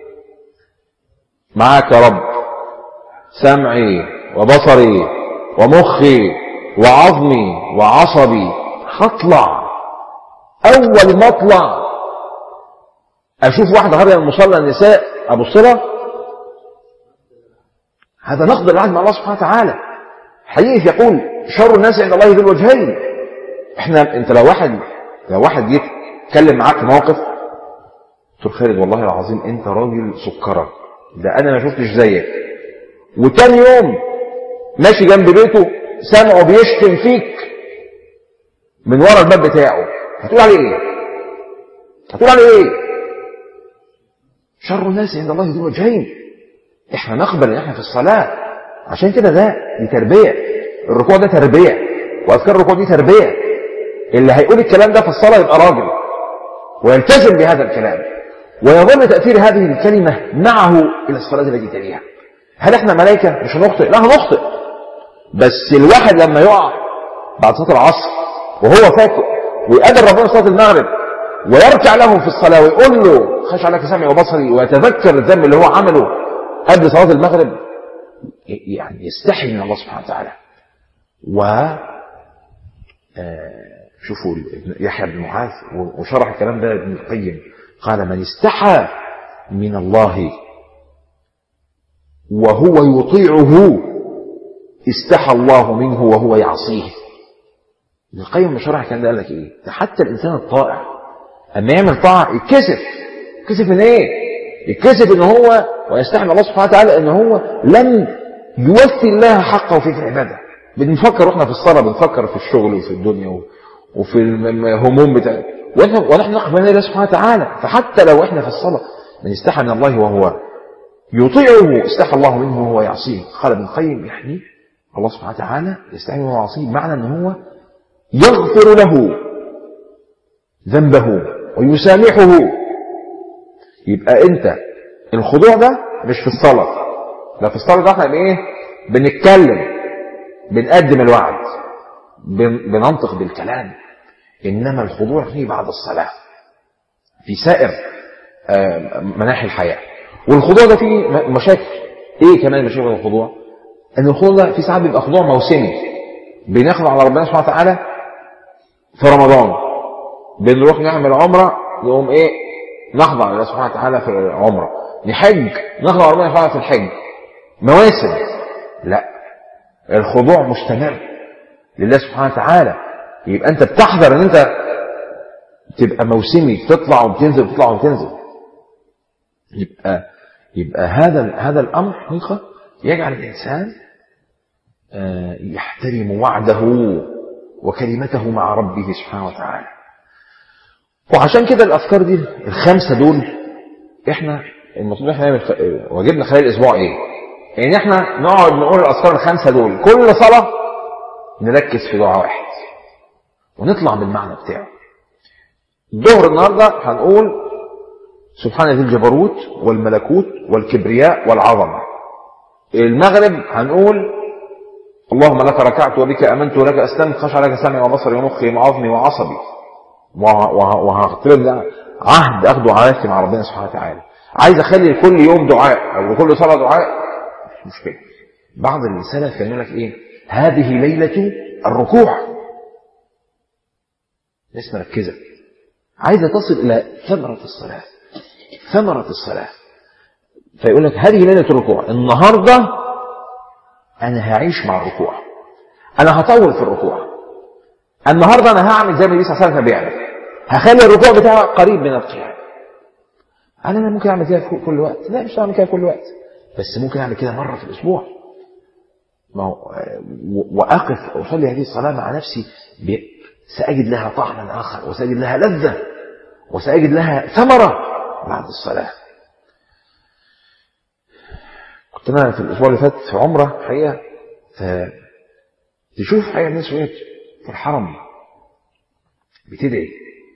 معاك يا رب سمعي وبصري ومخي وعظمي وعصبي. هطلع، اول ما اطلع اشوف واحدة غير المصلى النساء ابص لها، هذا نقض العهد مع الله سبحانه وتعالى. حديث يقول شر الناس عند الله ذو الوجهين. انت لو واحد جيت اتكلم معاك في موقف قلت خالد والله العظيم انت راجل سكرة، ده انا ما شفتش زيك، وتاني يوم ماشي جنب بيته سامعه بيشتم فيك من ورا الباب بتاعه، هتقول عليه ايه؟ شر الناس عند الله ذو الوجهين. احنا نقبل ان احنا في الصلاة، عشان كده دي تربية. الركوع ده تربية، واذكار الركوع دي تربية. اللي هيقول الكلام ده في الصلاة يبقى راجل ويلتزم بهذا الكلام، ويظل تأثير هذه الكلمة معه إلى الصلاة التي تليها. هل احنا ملائكة مش هنخطئ؟ لا هنخطئ، بس الواحد لما يقع بعد صلاة العصر وهو فاكر ويقدر ربنا صلاة المغرب ويركع له في الصلاة ويقول له خشع لك سمعي وبصري، ويتذكر الذنب اللي هو عمله قبل صلاة المغرب، يعني يستحي من الله سبحانه وتعالى. شوفوا يحيى بن معاذ وشرح الكلام ده ابن القيم، قال من استحى من الله وهو يطيعه استحى الله منه وهو يعصيه. ابن القيم شرح الكلام ده قال لك ايه؟ ده حتى الانسان الطائع اما يعمل طاعه يتكسف من ايه؟ يتكسف ان هو ويستحي من الله سبحانه وتعالى ان هو لم يوفي الله حقه في العباده. بنفكر واحنا في الصلاه، بنفكر في الشغل وفي الدنيا وفي الهموم بتاعنا ونحن نقف بين الله سبحانه وتعالى. فحتى لو احنا في الصلاه من استحى من الله وهو يطيعه استحى الله منه وهو يعصيه. قال ابن القيم يعني الله سبحانه وتعالى يستحي منه وهو يعصيه معنى ان هو يغفر له ذنبه ويسامحه. يبقى انت الخضوع ده مش في الصلاه، لا في الصلاه ده احنا ايه؟ بنتكلم، بنقدم الوعد، بننطق بالكلام. انما الخضوع فيه بعد الصلاه في سائر مناحي الحياه. والخضوع ده فيه مشاكل. ايه كمان مشاكل الخضوع؟ ان الخضوع ده في ساعات بيبقى خضوع موسمي، بنخضع على ربنا سبحانه وتعالى في رمضان، بنروح نعمل عمره نقوم ايه؟ نخضع لله سبحانه وتعالى في العمره، نحج نخضع على ربنا سبحانه في الحج. مواسم. لا، الخضوع مستمر لله سبحانه وتعالى. يبقى انت بتحذر ان انت تبقى موسمي، تطلع وبتنزل تطلع وبتنزل. يبقى هذا الامر حقيقه يجعل الانسان يحترم وعده وكلمته مع ربه سبحانه وتعالى. وعشان كده الافكار دي الخمسه دول احنا المفروض احنا نعمل واجبنا خلال الاسبوع ايه؟ يعني احنا نقعد نقول الاذكار الخمسه دول كل صلاه، نركز في دعاء واحد ونطلع بالمعنى بتاعه. الظهر النهارده هنقول سبحان ذي الجبروت والملكوت والكبرياء والعظمه. المغرب هنقول اللهم لك ركعت وبك امنت ولك اسلمت خشع لك سمعي وبصري ومخي وعظمي وعصبي. وهختار عهد اخده عهدي مع ربنا سبحانه وتعالى. عايز اخلي كل يوم دعاء او كل صلاه دعاء، مش مشكله. بعض السلف يقول لك ايه؟ هذه ليله الركوع. ناس مركزه عايزه تصل الى ثمره الصلاه، ثمره الصلاه. فيقول لك هذه ليله الركوع، النهارده انا هعيش مع الركوع، انا هطول في الركوع، النهارده انا هعمل زي ما النبي صلى الله عليه وسلم بيعمل، هخلي الركوع بتاعه قريب من القيام. انا ممكن اعمل كده في كل وقت؟ لا، مش هعمل كده كل وقت، بس ممكن اعمل كده مره في الاسبوع. ما هو واقف اصلي هذه الصلاه مع نفسي ساجد لها طعما اخر، وساجد لها لذه، وساجد لها ثمره بعد الصلاه. كنت انا في الاسبوع اللي فات في عمره حقيقه، تشوف حقيقه الناس وهي في الحرم بتدعي،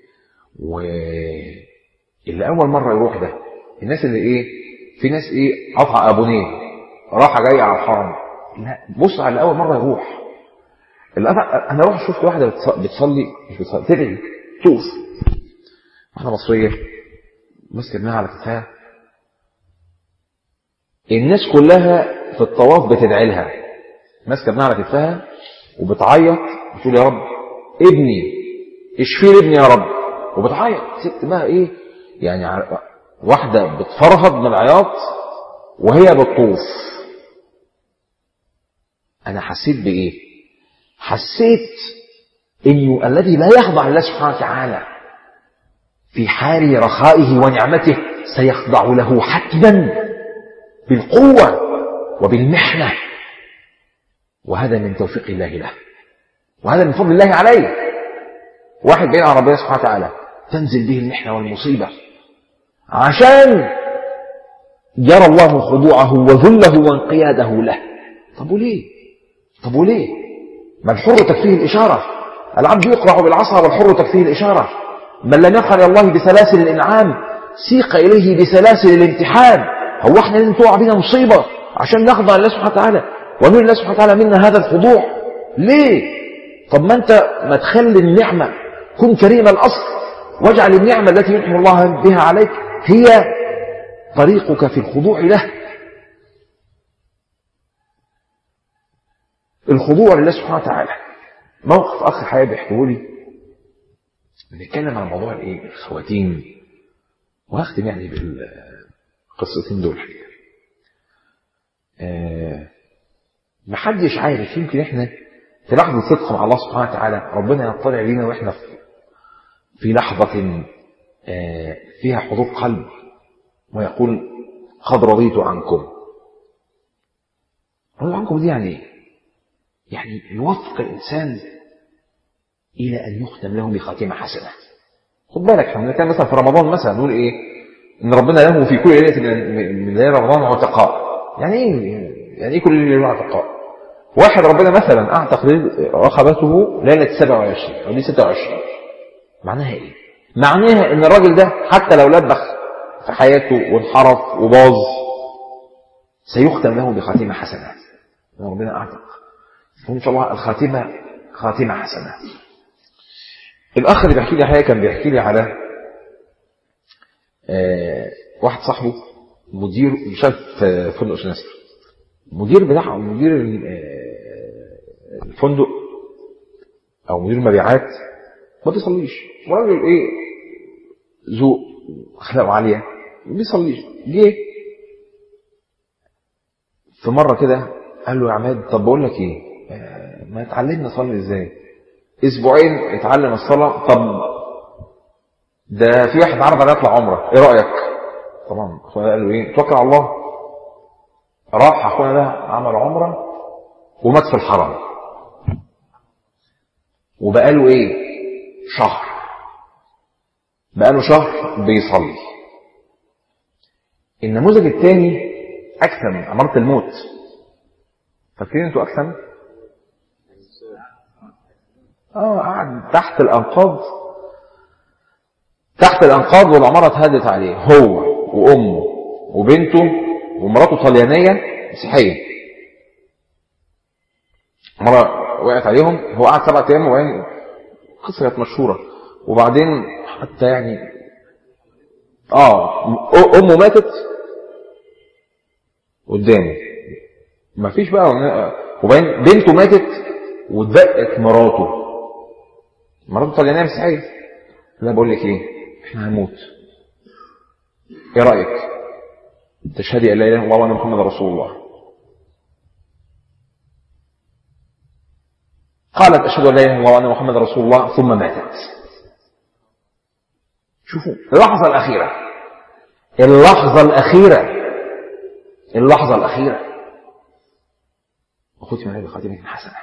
واللي اول مره يروح ده الناس اللي ايه، في ناس ايه قطع ابونيه راحه جايه على الحرم. لا، بص على اللي اول مره يروح. انا اروح شفت واحده بتصلي، مش بتصلي، تدعي، طوف، واحده مصريه ماسكه ابنها على كتفها، الناس كلها في الطواف بتدعي لها، ماسكه ابنها على كتفها وبتعيط، بتقول يا رب ابني اشفي لي ابني يا رب، وبتعيط. ست بقى ايه يعني، واحده بتفرهد من العياط وهي بتطوف. انا حسيت بايه؟ حسيت انه الذي لا يخضع لله سبحانه وتعالى في حال رخائه ونعمته سيخضع له حتما بالقوه وبالمحنه، وهذا من توفيق الله له، وهذا من فضل الله عليه. واحد بعيد عن ربنا سبحانه وتعالى تنزل به المحنه والمصيبه عشان يرى الله خضوعه وذله وانقياده له. طب وليه؟ ما الحر تكفيه الإشارة، العبد يقرع بالعصا والحر تكفيه الإشارة. من لم يقع إلى الله بسلاسل الإنعام سيق إليه بسلاسل الامتحان. هو احنا لازم تقع بنا مصيبة عشان نخضع لله سبحانه وتعالى ونرى الله سبحانه وتعالى منا هذا الخضوع؟ ليه؟ طب ما انت ما تخلي النعمة، كن كريم الأصل، واجعل النعمة التي ينعم الله بها عليك هي طريقك في الخضوع له. الخضوع لله سبحانه وتعالى. موقف أخ حياة بيحكيه لي، بنتكلم عن موضوع الخواتيم، وهختم يعني بالقصتين دول. محدش عارف، يمكن احنا في لحظة صدق مع الله سبحانه وتعالى ربنا يطلع لينا واحنا في لحظة فيها حضور قلب ويقول قد رضيت عنكم. رضيت عنكم دي يعني ايه؟ يعني يوفق الإنسان إلى أن يختم له بخاتمة حسنة. خد بالك احنا كان مثلا في رمضان مثلا نقول ايه؟ ان ربنا له في كل ليلة من ليالي رمضان عتقاء. يعني ايه كل ليلة عتقاء؟ واحد ربنا مثلا اعتق رقبته ليلة 27 او ليلة 26. معناها ايه؟ معناها ان الراجل ده حتى لو لبخ في حياته وانحرف وباظ سيختم له بخاتمة حسنة. ربنا اعتق، وان شاء الله الخاتمة خاتمة حسنة. الاخ اللي بيحكي لي حاجة كان بيحكي لي على واحد صاحبه مدير شاف فندق شناستر، مدير الفندق او مدير المبيعات ما بيصليش، وراجل ايه ذوق اخلاقه عاليه ما بيصليش. جه في مره كده قال له يا عماد طب بقول لك ايه، ما اتعلمنا نصلي ازاي؟ اسبوعين اتعلم الصلاه. طب ده في واحد عرض عليه يطلع عمره، ايه رايك؟ طبعا اخونا قال له ايه، توكل على الله. راح اخونا ده عمل عمره ومات في الحرم، وبقاله ايه شهر، بقاله شهر بيصلي. النموذج الثاني اكثم، امارة الموت. فاكرين انتوا اكثم؟ قاعد تحت الانقاض والعمارة اتهدت عليه، هو وامه وبنته ومراته طليانية مسيحية. مرة وقعت عليهم، هو قعد 7 أيام وبعدين قصة كانت مشهورة. وبعدين حتى يعني امه ماتت قدامه، ما فيش بقى. وبعدين بنته ماتت واتبقت مراته طليانية مسيحية. لا بقول لك ايه، احنا هنموت، ايه رأيك تشهدي ان لا اله الا الله وان محمد رسول الله؟ قالت اشهد ان لا اله الا الله وان محمد رسول الله، ثم ماتت. شوفوا اللحظة الأخيرة وختم عليه بخاتمة حسنة.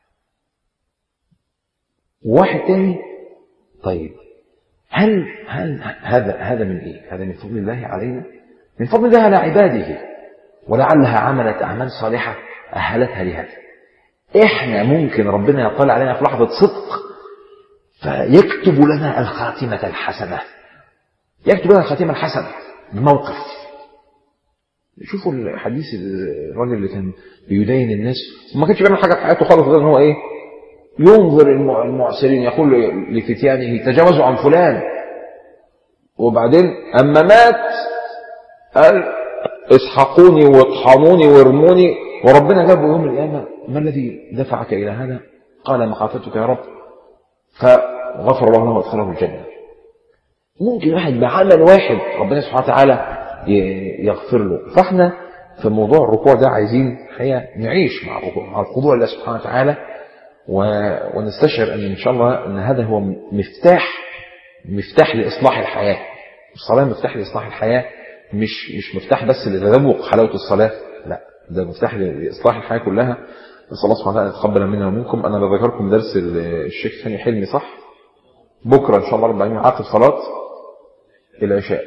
وواحد تاني، طيب هل هذا من ايه؟ هذا من فضل الله علينا، من فضل الله على عباده، ولعلها عملت أعمال صالحة أهلتها لهذا. احنا ممكن ربنا يطلع علينا في لحظة صدق فيكتب لنا الخاتمة الحسنة، يكتب لنا الخاتمة الحسنة بموقف. شوفوا الحديث الراجل اللي كان بيدين الناس وما كانش بيعمل حاجة في حياته خالص غير ان هو ايه، ينظر المعسرين، يقول لفتيانه تجاوزوا عن فلان. وبعدين اما مات قال اسحقوني واطحنوني وارموني، وربنا جابه يوم القيامة، ما الذي دفعك الى هذا؟ قال مخافتك يا رب، فغفر الله له وادخله الجنة. ممكن واحد بعمل واحد ربنا سبحانه وتعالى يغفر له. فاحنا في موضوع الركوع ده عايزين الحقيقة نعيش مع الركوع، مع الخضوع لله سبحانه وتعالى، ونستشعر ان شاء الله ان هذا هو مفتاح لإصلاح الحياة. الصلاة مفتاح لإصلاح الحياة، مش مفتاح بس لتذوق حلاوة الصلاة، لا ده مفتاح لإصلاح الحياة كلها. نسأل الله سبحانه وتعالى يتقبل منا ومنكم. انا بذكركم درس الشيخ ثاني حلمي صح بكرة ان شاء الله 40 عقب صلاة العشاء.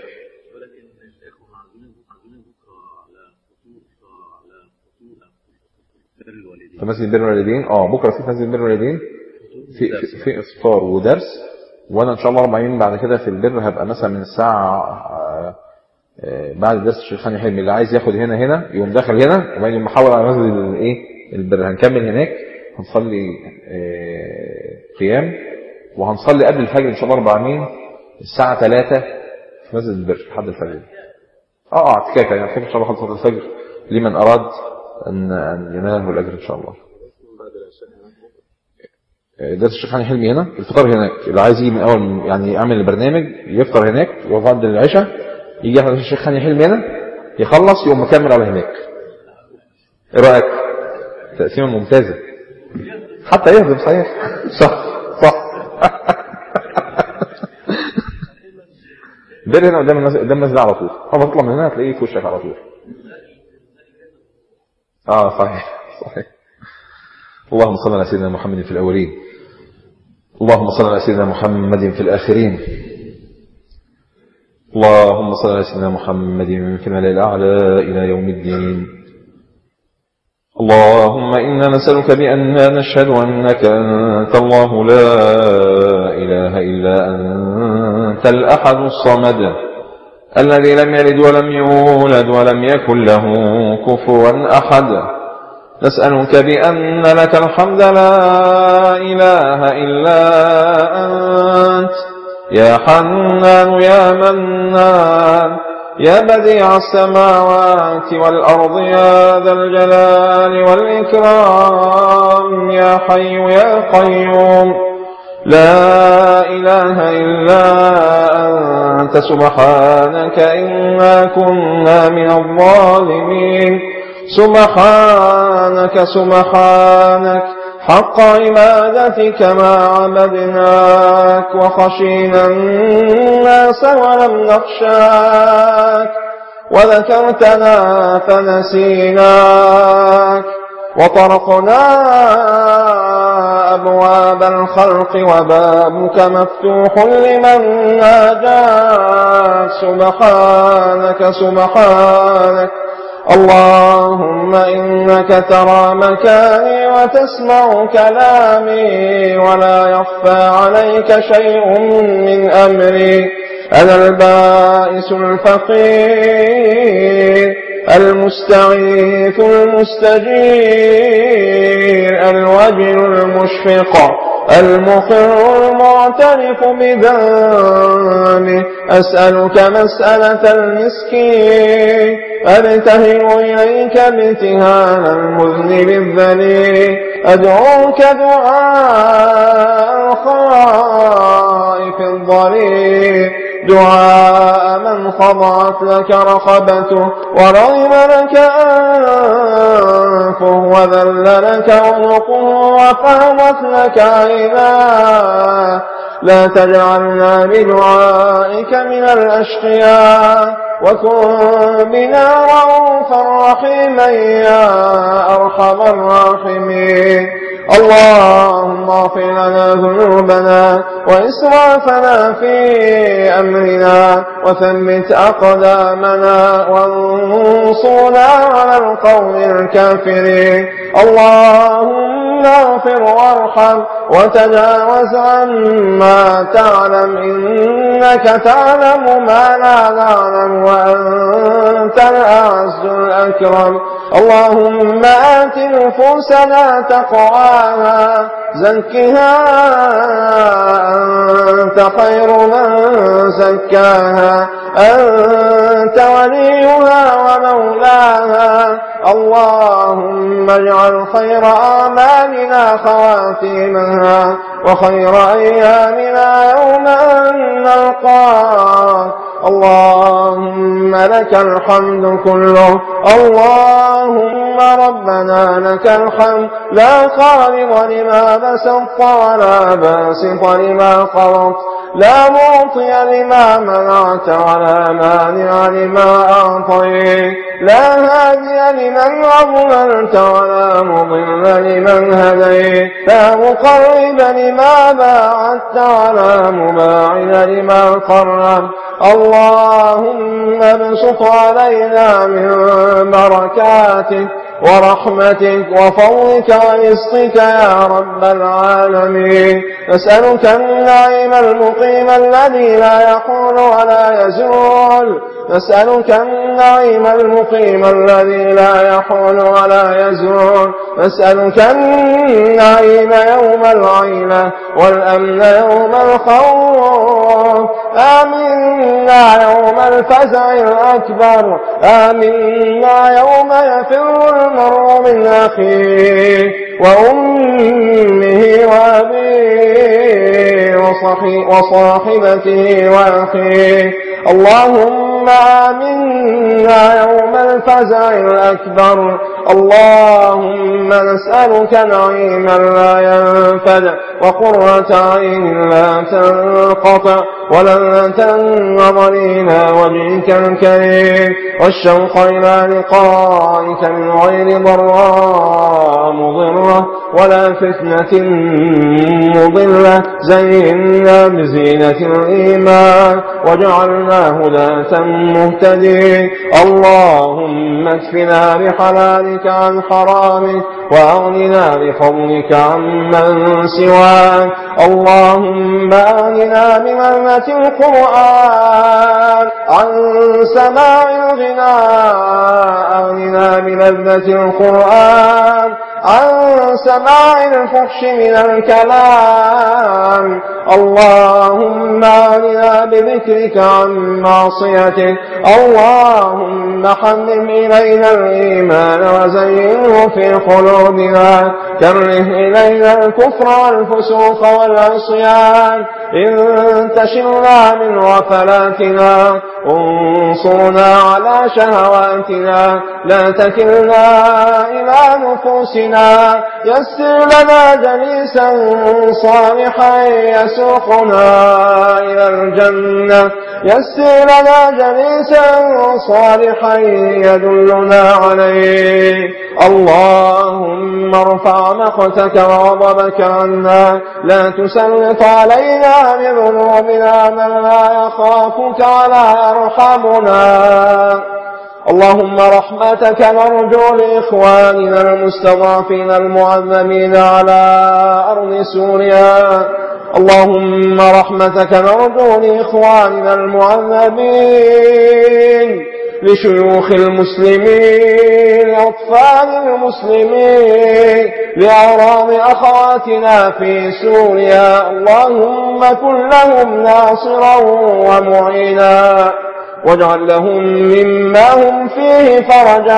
في مسجد بر الوالدين، بكرة في مسجد بر الوالدين في افطار ودرس. وانا ان شاء الله 40 بعد كده في البر هبقى مثلا من الساعة بعد درس الشيخ ثاني حلمي، اللي عايز ياخد هنا يقوم داخل هنا، وبعدين محاول على مسجد البر. هنكمل هناك، هنصلي قيام، وهنصلي قبل الفجر ان شاء الله 40 الساعة 3 في مسجد البر لحد الفجر. اعتكاف يعني ان شاء الله خلصت الفجر لمن اراد ان يناله الاجر ان شاء الله. درس الشيخ هاني حلمي هنا، الفطار هناك. اللي عايز يجي من اول يعني يعمل البرنامج يفطر هناك وبعد العشاء يجي يحضر الشيخ هاني حلمي هنا، يخلص يقوم مكمل على هناك. ايه رايك؟ تقسيمه ممتازه حتى يهضم. صحيح صح صح. بير هنا قدام الناس، قدام الناس ده على طول، اول ما تطلع من هنا هتلاقيه في وشك على طول. صحيح صحيح. اللهم صل على سيدنا محمد في الأولين، اللهم صل على سيدنا محمد في الآخرين، اللهم صل على سيدنا محمد في الملأ الأعلى إلى يوم الدين. اللهم إنا نسألك بأننا نشهد أنك أنت الله لا إله إلا أنت الأحد الصمد الذي لم يلد ولم يولد ولم يكن له كفوا أحد. نسألك بأن لك الحمد لا إله إلا أنت يا حنان يا منان يا بديع السماوات والأرض يا ذا الجلال والإكرام يا حي يا قيوم لا إله إلا أنت سبحانك إنا كنا من الظالمين. سبحانك سبحانك حق عبادتك ما عبدناك وخشينا الناس ولم نخشاك وذكرتنا فنسيناك وطرقنا أبواب الخلق وبابك مفتوح لمن ناجاك. سبحانك سبحانك اللهم إنك ترى مكاني وتسمع كلامي ولا يخفى عليك شيء من أمري. أنا البائس الفقير المستغيث المستجير الوجل المشفق المقر المعترف بذنبه. أسألك مسألة المسكين أبتهل إليك ابتهال المذنب الذليل. أدعوك دعاء الخائف الضرير دعاء من خضعت لك رقبته ورغم لك أنفه وذل لك عنقه وفاضت لك عيناه. لا تجعلنا بدعائك من الأشقياء وكن بنا رؤوفا رحيما يا أرحم الراحمين. اللهم اغفر لنا ذنوبنا وإسرافنا في أمرنا وثبت أقدامنا وانصرنا على القوم الكافرين. اللهم اغفر وارحم وتجاوز عما تعلم إنك تعلم ما لا نعلم وأنت الأعز الأكرم. اللهم آت نفوسنا تقواها زكها أنت خير من زكاها أنت وليها ومولاها. اللهم اجعل خير أعمالنا خواتيمها وخير أيامنا يوم أن نلقاك. اللهم لك الحمد كله. اللهم ربنا لك الحمد لا خالق لما بسطت ولا باسط لما قبضت لا معطي لما منعت ولا مانع لما أعطيت لا هادي لمن أضللت ولا مضل لمن هديت لا مقرب لما باعدت ولا مباعد لما قرب. اللهم ابسط علينا من بركاتك ورحمتك وفضلك ورزقك يا رب العالمين. نسألك النعيم المقيم الذي لا يحول ولا يزول. نسألك النعيم المقيم الذي لا يحول ولا يزول. نسألك النعيم يوم العيلة والأمن يوم الخوف. آمنا يوم الفزع الأكبر. آمنا يوم يفر المرء من أخيه وأمه وأبيه وصاحبته وأخيه. اللهم آمنا يوم الفزع الأكبر. اللهم نسألك نعيما لا ينفد وقرة عين لا تنقطع ولذة النظر إلى وجهك الكريم والشوق إلى لقائك من غير ضراء مضرة ولا فتنة مضلة. زينا بزينة الإيمان وجعلنا هداة مهتدين. اللهم اكفنا بحلالك عن حرامك وأغننا بفضلك عمن سواك. اللهم أغننا بمنة القرآن عن سماع الغناء. أغننا بلذة القرآن عن سماع الفحش من الكلام. اللهم أغننا بذكرك عن معصيتك. اللهم حمم إلينا الإيمان وزينه في قلوبنا. كره إلينا الكفر والفسوق والعصيان. انتشرنا من غفلاتنا انصرنا على شهواتنا. لا تكلنا إلى نفوسنا. يسر لنا جليسا صالحا يسوقنا إلى الجنة. يسر لنا جليسا صالحا يدلنا عليه. اللهم ارفع مقتك وغضبك عنا. لا تسلط علينا بذنوبنا من لا يخافك ولا يرحمنا. اللهم رحمتك نرجو لإخواننا المستضعفين المعذبين على أرض سوريا. اللهم رحمتك نرجو لإخواننا المعذبين، لشيوخ المسلمين، لأطفال المسلمين، لأعراض أخواتنا في سوريا. اللهم كن لهم ناصرا ومعينا، واجعل لهم مما هم فيه فرجا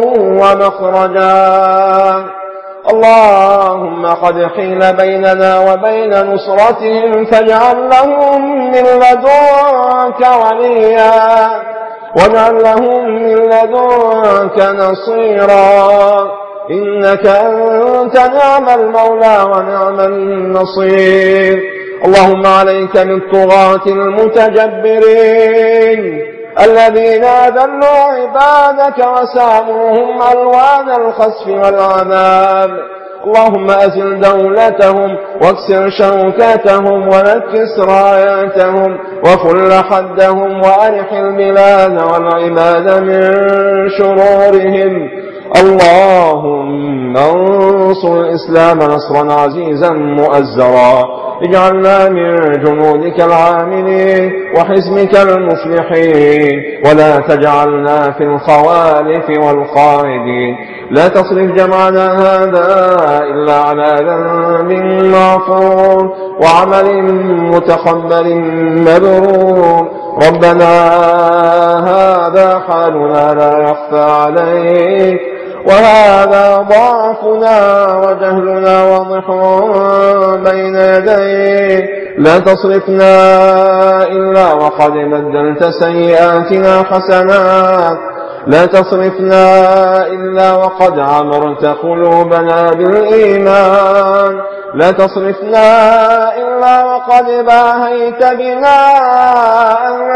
ومخرجا. اللهم قد حيل بيننا وبين نصرتهم، فاجعل لهم من لدنك وليا، واجعل لهم من لدنك نصيرا. إنك أنت نعم المولى ونعم النصير. اللهم عليك بالطغاة المتجبرين الذين أذلوا عبادك وساموهم ألوان الخسف والعذاب. اللهم أزل دولتهم واكسر شوكتهم ونكس راياتهم وفل حدهم وأرح البلاد والعباد من شرورهم. اللهم انصر الإسلام نصرا عزيزا مؤزرا. اجعلنا من جنودك العاملين وحزمك المفلحين، ولا تجعلنا في الخوالف والخالدين. لا تصرف جمعنا هذا إلا على ذنب مغفور وعمل متقبل مبرور. ربنا هذا حالنا لا يخفى عليك، وهذا ضعفنا وجهلنا واضح بين يديك. لا تصرفنا إلا وقد بدلت سيئاتنا حسنات. لا تصرفنا إلا وقد عمرت قلوبنا بالإيمان. لا تصرفنا إلا وقد باهيت بنا أهل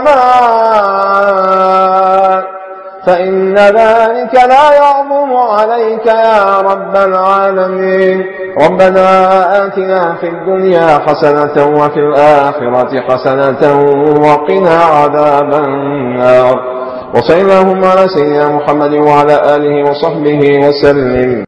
السماء، فإن ذلك لا يعظم عليك يا رب العالمين. ربنا آتنا في الدنيا حسنة وفي الآخرة حسنة وقنا عذاب النار. وصلى اللهم على سيدنا محمد وعلى آله وصحبه وسلم.